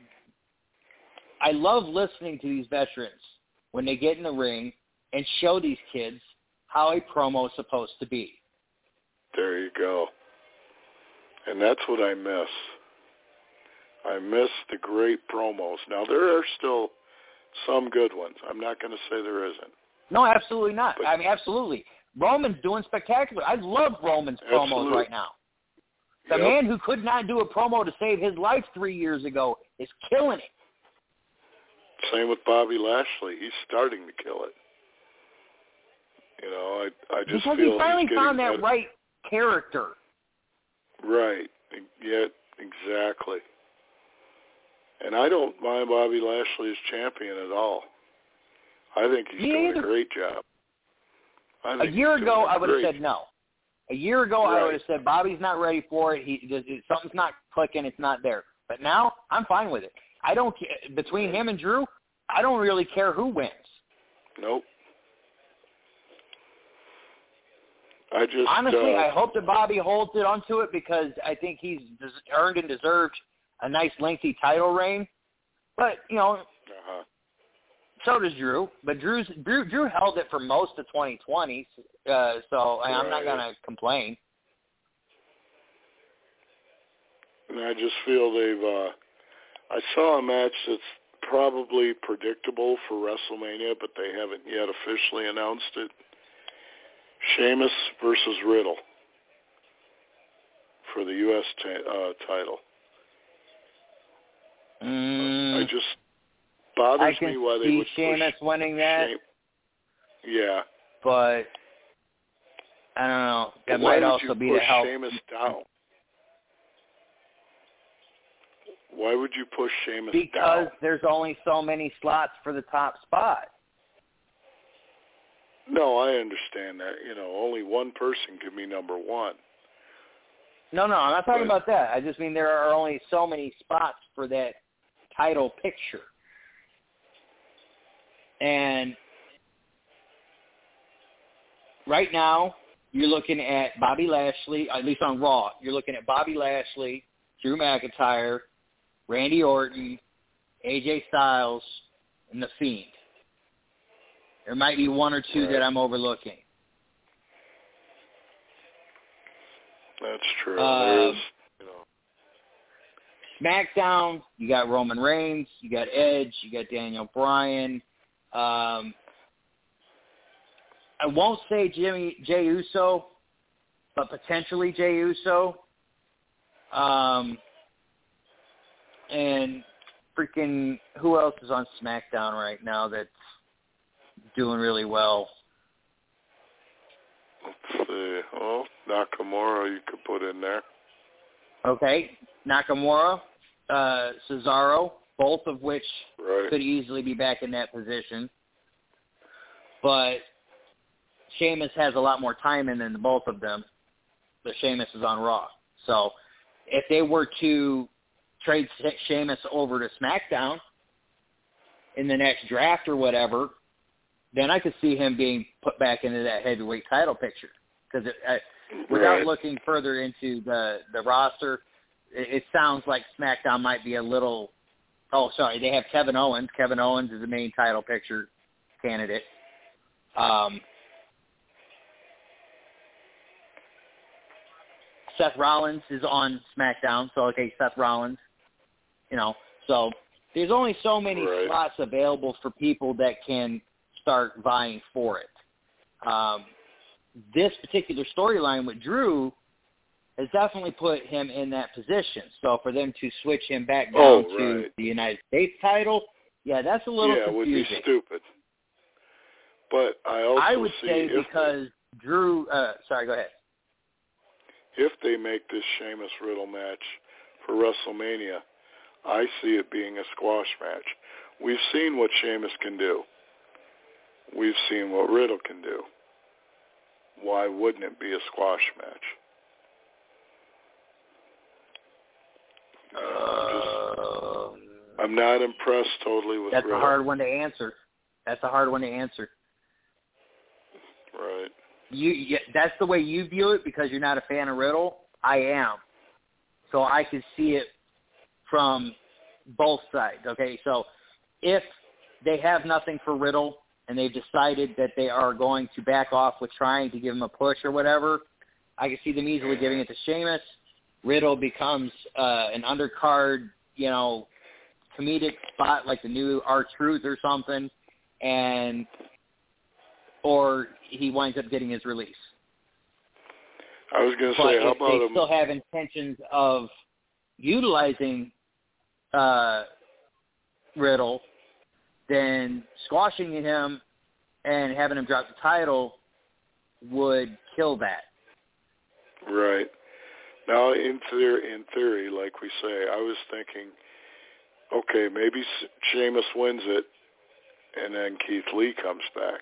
I love listening to these veterans when they get in the ring and show these kids how a promo is supposed to be. There you go. And that's what I miss. I miss the great promos. Now, there are still some good ones. I'm not going to say there isn't. No, absolutely not. But, absolutely. Roman's doing spectacular. I love Roman's promos right now. The man who could not do a promo to save his life 3 years ago is killing it. Same with Bobby Lashley. He's starting to kill it. You know, I just because feel he finally found that better. Right character. Right. Yeah, exactly. And I don't mind Bobby Lashley as champion at all. I think he's doing a great job. A year ago, I would have said no. A year ago, I would have said Bobby's not ready for it. Something's not clicking. It's not there. But now, I'm fine with it. I don't care. Between him and Drew, I don't really care who wins. Nope. Honestly, I hope that Bobby holds it onto it because I think he's earned and deserved a nice lengthy title reign. But, you know, so does Drew. But Drew held it for most of 2020, so I'm not going to complain. And I just feel I saw a match that's probably predictable for WrestleMania, but they haven't yet officially announced it. Sheamus versus Riddle for the U.S. title. It just bothers me why they would Sheamus winning that. Yeah. But, I don't know. That might also be to help. Sheamus down? Why would you push Sheamus down? Because there's only so many slots for the top spot. No, I understand that. You know, only one person can be number one. No, I'm not talking about that. I just mean there are only so many spots for that title picture. And right now, you're looking at Bobby Lashley, at least on Raw, you're looking at Bobby Lashley, Drew McIntyre, Randy Orton, AJ Styles, and The Fiend. There might be one or two that I'm overlooking. That's true. There's, SmackDown, you got Roman Reigns, you got Edge, you got Daniel Bryan. I won't say Jey Uso, but potentially Jey Uso. And freaking who else is on SmackDown right now that's doing really well? Let's see. Well, Nakamura you could put in there. Okay. Nakamura, Cesaro, both of which could easily be back in that position. But Sheamus has a lot more time in than both of them. But Sheamus is on Raw. So if they were to trade Sheamus over to SmackDown in the next draft or whatever, then I could see him being put back into that heavyweight title picture. Because without looking further into the roster, it sounds like SmackDown might be a little – oh, sorry, they have Kevin Owens. Kevin Owens is the main title picture candidate. Seth Rollins is on SmackDown, so okay, Seth Rollins, so there's only so many slots available for people that can start vying for it. This particular storyline with Drew has definitely put him in that position. So for them to switch him back down to the United States title, that's a little confusing. Would be stupid. But I would say because Drew sorry, go ahead. If they make this Sheamus Riddle match for WrestleMania, I see it being a squash match. We've seen what Sheamus can do. We've seen what Riddle can do. Why wouldn't it be a squash match? I'm not impressed totally with That's Riddle. a hard one to answer. Right. That's the way you view it because you're not a fan of Riddle. I am. So I can see it from both sides. Okay, so if they have nothing for Riddle and they've decided that they are going to back off with trying to give him a push or whatever, I can see them easily giving it to Sheamus. Riddle becomes an undercard, comedic spot like the new R-Truth or something, or he winds up getting his release. I was going to say, how about if they still have intentions of utilizing Riddle, then squashing him and having him drop the title would kill that. Right. Now, in theory, like we say, I was thinking, okay, maybe Sheamus wins it, and then Keith Lee comes back.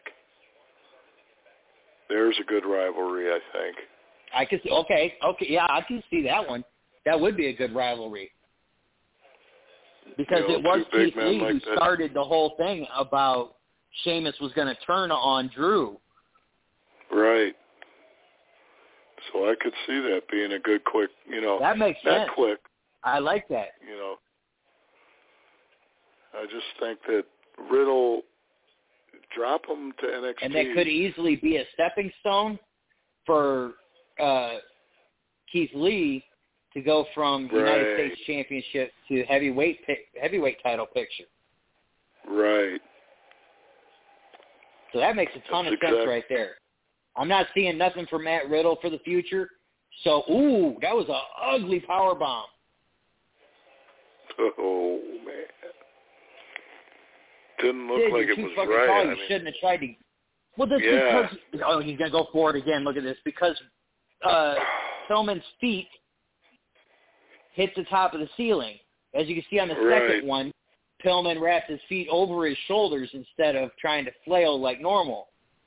There's a good rivalry, I think. I could see, okay, yeah, I can see that one. That would be a good rivalry. Because it was Keith Lee who started the whole thing about Sheamus was going to turn on Drew. Right. So I could see that being a good, quick, That makes sense. Not quick. I like that. I just think that Riddle, drop him to NXT. And that could easily be a stepping stone for Keith Lee to go from United States Championship to heavyweight title picture. Right. So that makes a ton of sense right there. I'm not seeing nothing for Matt Riddle for the future. So, that was an ugly power bomb. Oh, man. Didn't look like it was right. Tall. You shouldn't have tried to. Well, that's because he's going to go for it again. Look at this. Because Pillman's feet hit the top of the ceiling. As you can see on the second one, Pillman wrapped his feet over his shoulders instead of trying to flail like normal.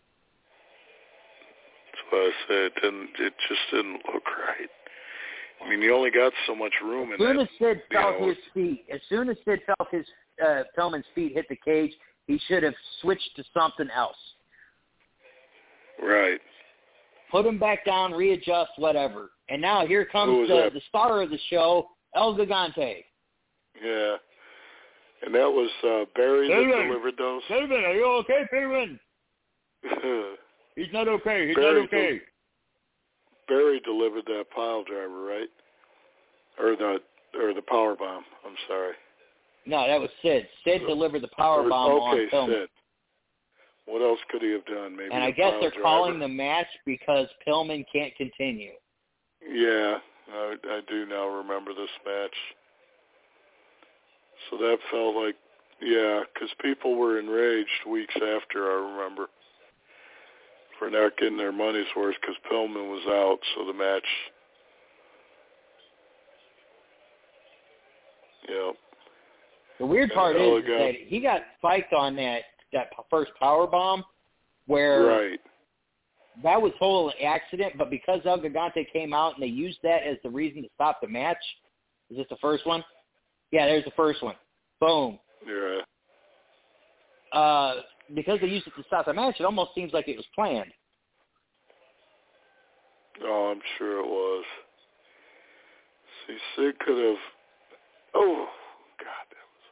That's what I said. It just didn't look right. I mean, you only got so much room in that. As soon as Sid felt his Pillman's feet hit the cage, he should have switched to something else. Right. Put him back down, readjust, whatever. And now here comes the star of the show, El Gigante. Yeah. And that was Barry that delivered those. Pillman, are you okay, Pillman? He's not okay. He's not okay. Barry delivered that pile driver, right? Or the power bomb. I'm sorry. No, that was Sid. Sid delivered the power bomb on Pillman. Sid. What else could he have done? Maybe. And I guess they're calling the match because Pillman can't continue. Yeah, I do now remember this match. So that felt like, yeah, because people were enraged weeks after, I remember, for not getting their money's worth because Pillman was out, so the match, yeah. The weird part is that he got spiked on that first power bomb, where that was total accident, but because El Gigante came out and they used that as the reason to stop the match. Is this the first one? Yeah, there's the first one. Boom. Yeah. Because they used it to stop the match, it almost seems like it was planned. Oh, I'm sure it was. See, Sid could have... Oh, God, that was...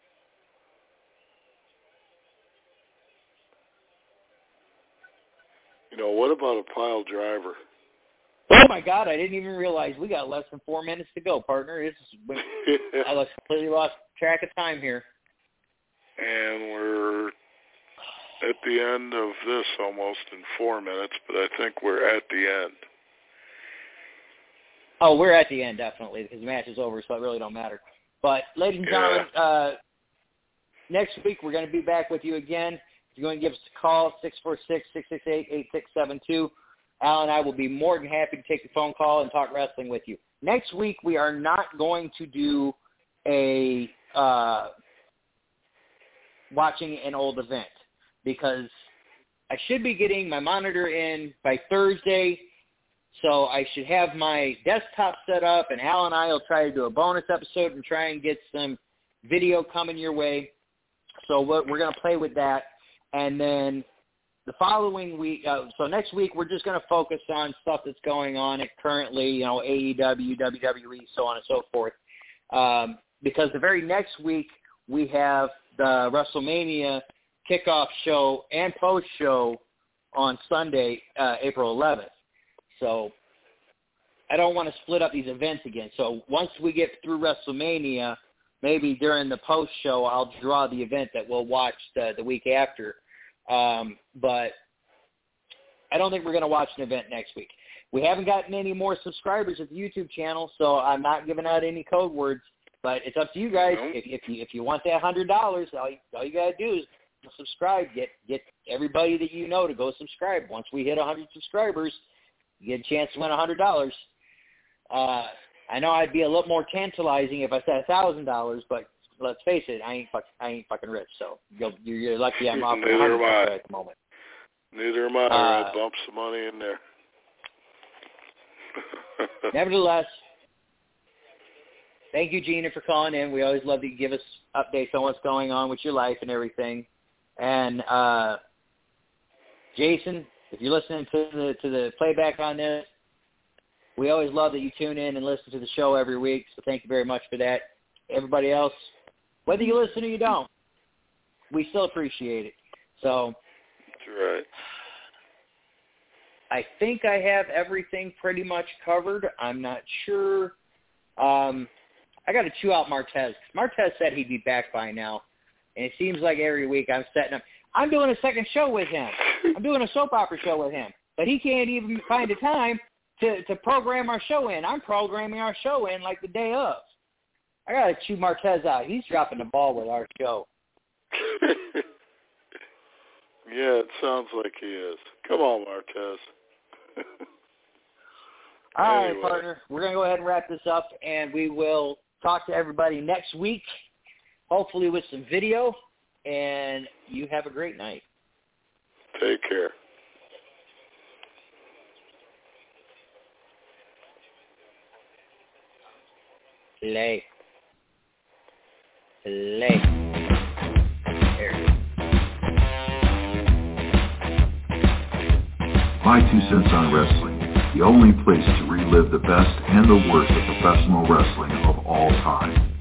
You know, what about a pile driver? Oh, my God, I didn't even realize we got less than 4 minutes to go, partner. I completely lost track of time here. And we're at the end of this almost in 4 minutes, but I think we're at the end. Oh, we're at the end, definitely, because the match is over, so it really don't matter. But, ladies and gentlemen, next week we're going to be back with you again. If you're going to give us a call, 646-668-8672. Al and I will be more than happy to take the phone call and talk wrestling with you. Next week we are not going to do a watching an old event because I should be getting my monitor in by Thursday, so I should have my desktop set up, and Al and I will try to do a bonus episode and try and get some video coming your way. So we're going to play with that, and then the following week, so next week we're just going to focus on stuff that's going on currently, AEW, WWE, so on and so forth, because the very next week we have the WrestleMania kickoff show and post show on Sunday, April 11th. So I don't want to split up these events again. So once we get through WrestleMania, maybe during the post show, I'll draw the event that we'll watch the week after. But I don't think we're going to watch an event next week. We haven't gotten any more subscribers at the YouTube channel, so I'm not giving out any code words. But it's up to you guys. If you want that $100, all you got to do is subscribe. Get everybody that you know to go subscribe. Once we hit 100 subscribers, you get a chance to win $100. I know I'd be a little more tantalizing if I said $1,000, but let's face it, I ain't fucking rich. So you're lucky I'm offering $100 at the moment. Neither am I. I'll bump some money in there. Nevertheless, thank you, Gina, for calling in. We always love to give us updates on what's going on with your life and everything. And Jason, if you're listening to the playback on this, we always love that you tune in and listen to the show every week. So thank you very much for that. Everybody else, whether you listen or you don't, we still appreciate it. So that's right. I think I have everything pretty much covered. I'm not sure. I got to chew out Martez. Martez said he'd be back by now, and it seems like every week I'm setting up. I'm doing a second show with him. I'm doing a soap opera show with him, but he can't even find the time to program our show in. I'm programming our show in like the day of. I got to chew Martez out. He's dropping the ball with our show. Yeah, it sounds like he is. Come on, Martez. All right, partner. We're going to go ahead and wrap this up, and we will talk to everybody next week, hopefully with some video, and you have a great night. Take care. Play. My 2 cents on wrestling, the only place to relive the best and the worst of professional wrestling of all time.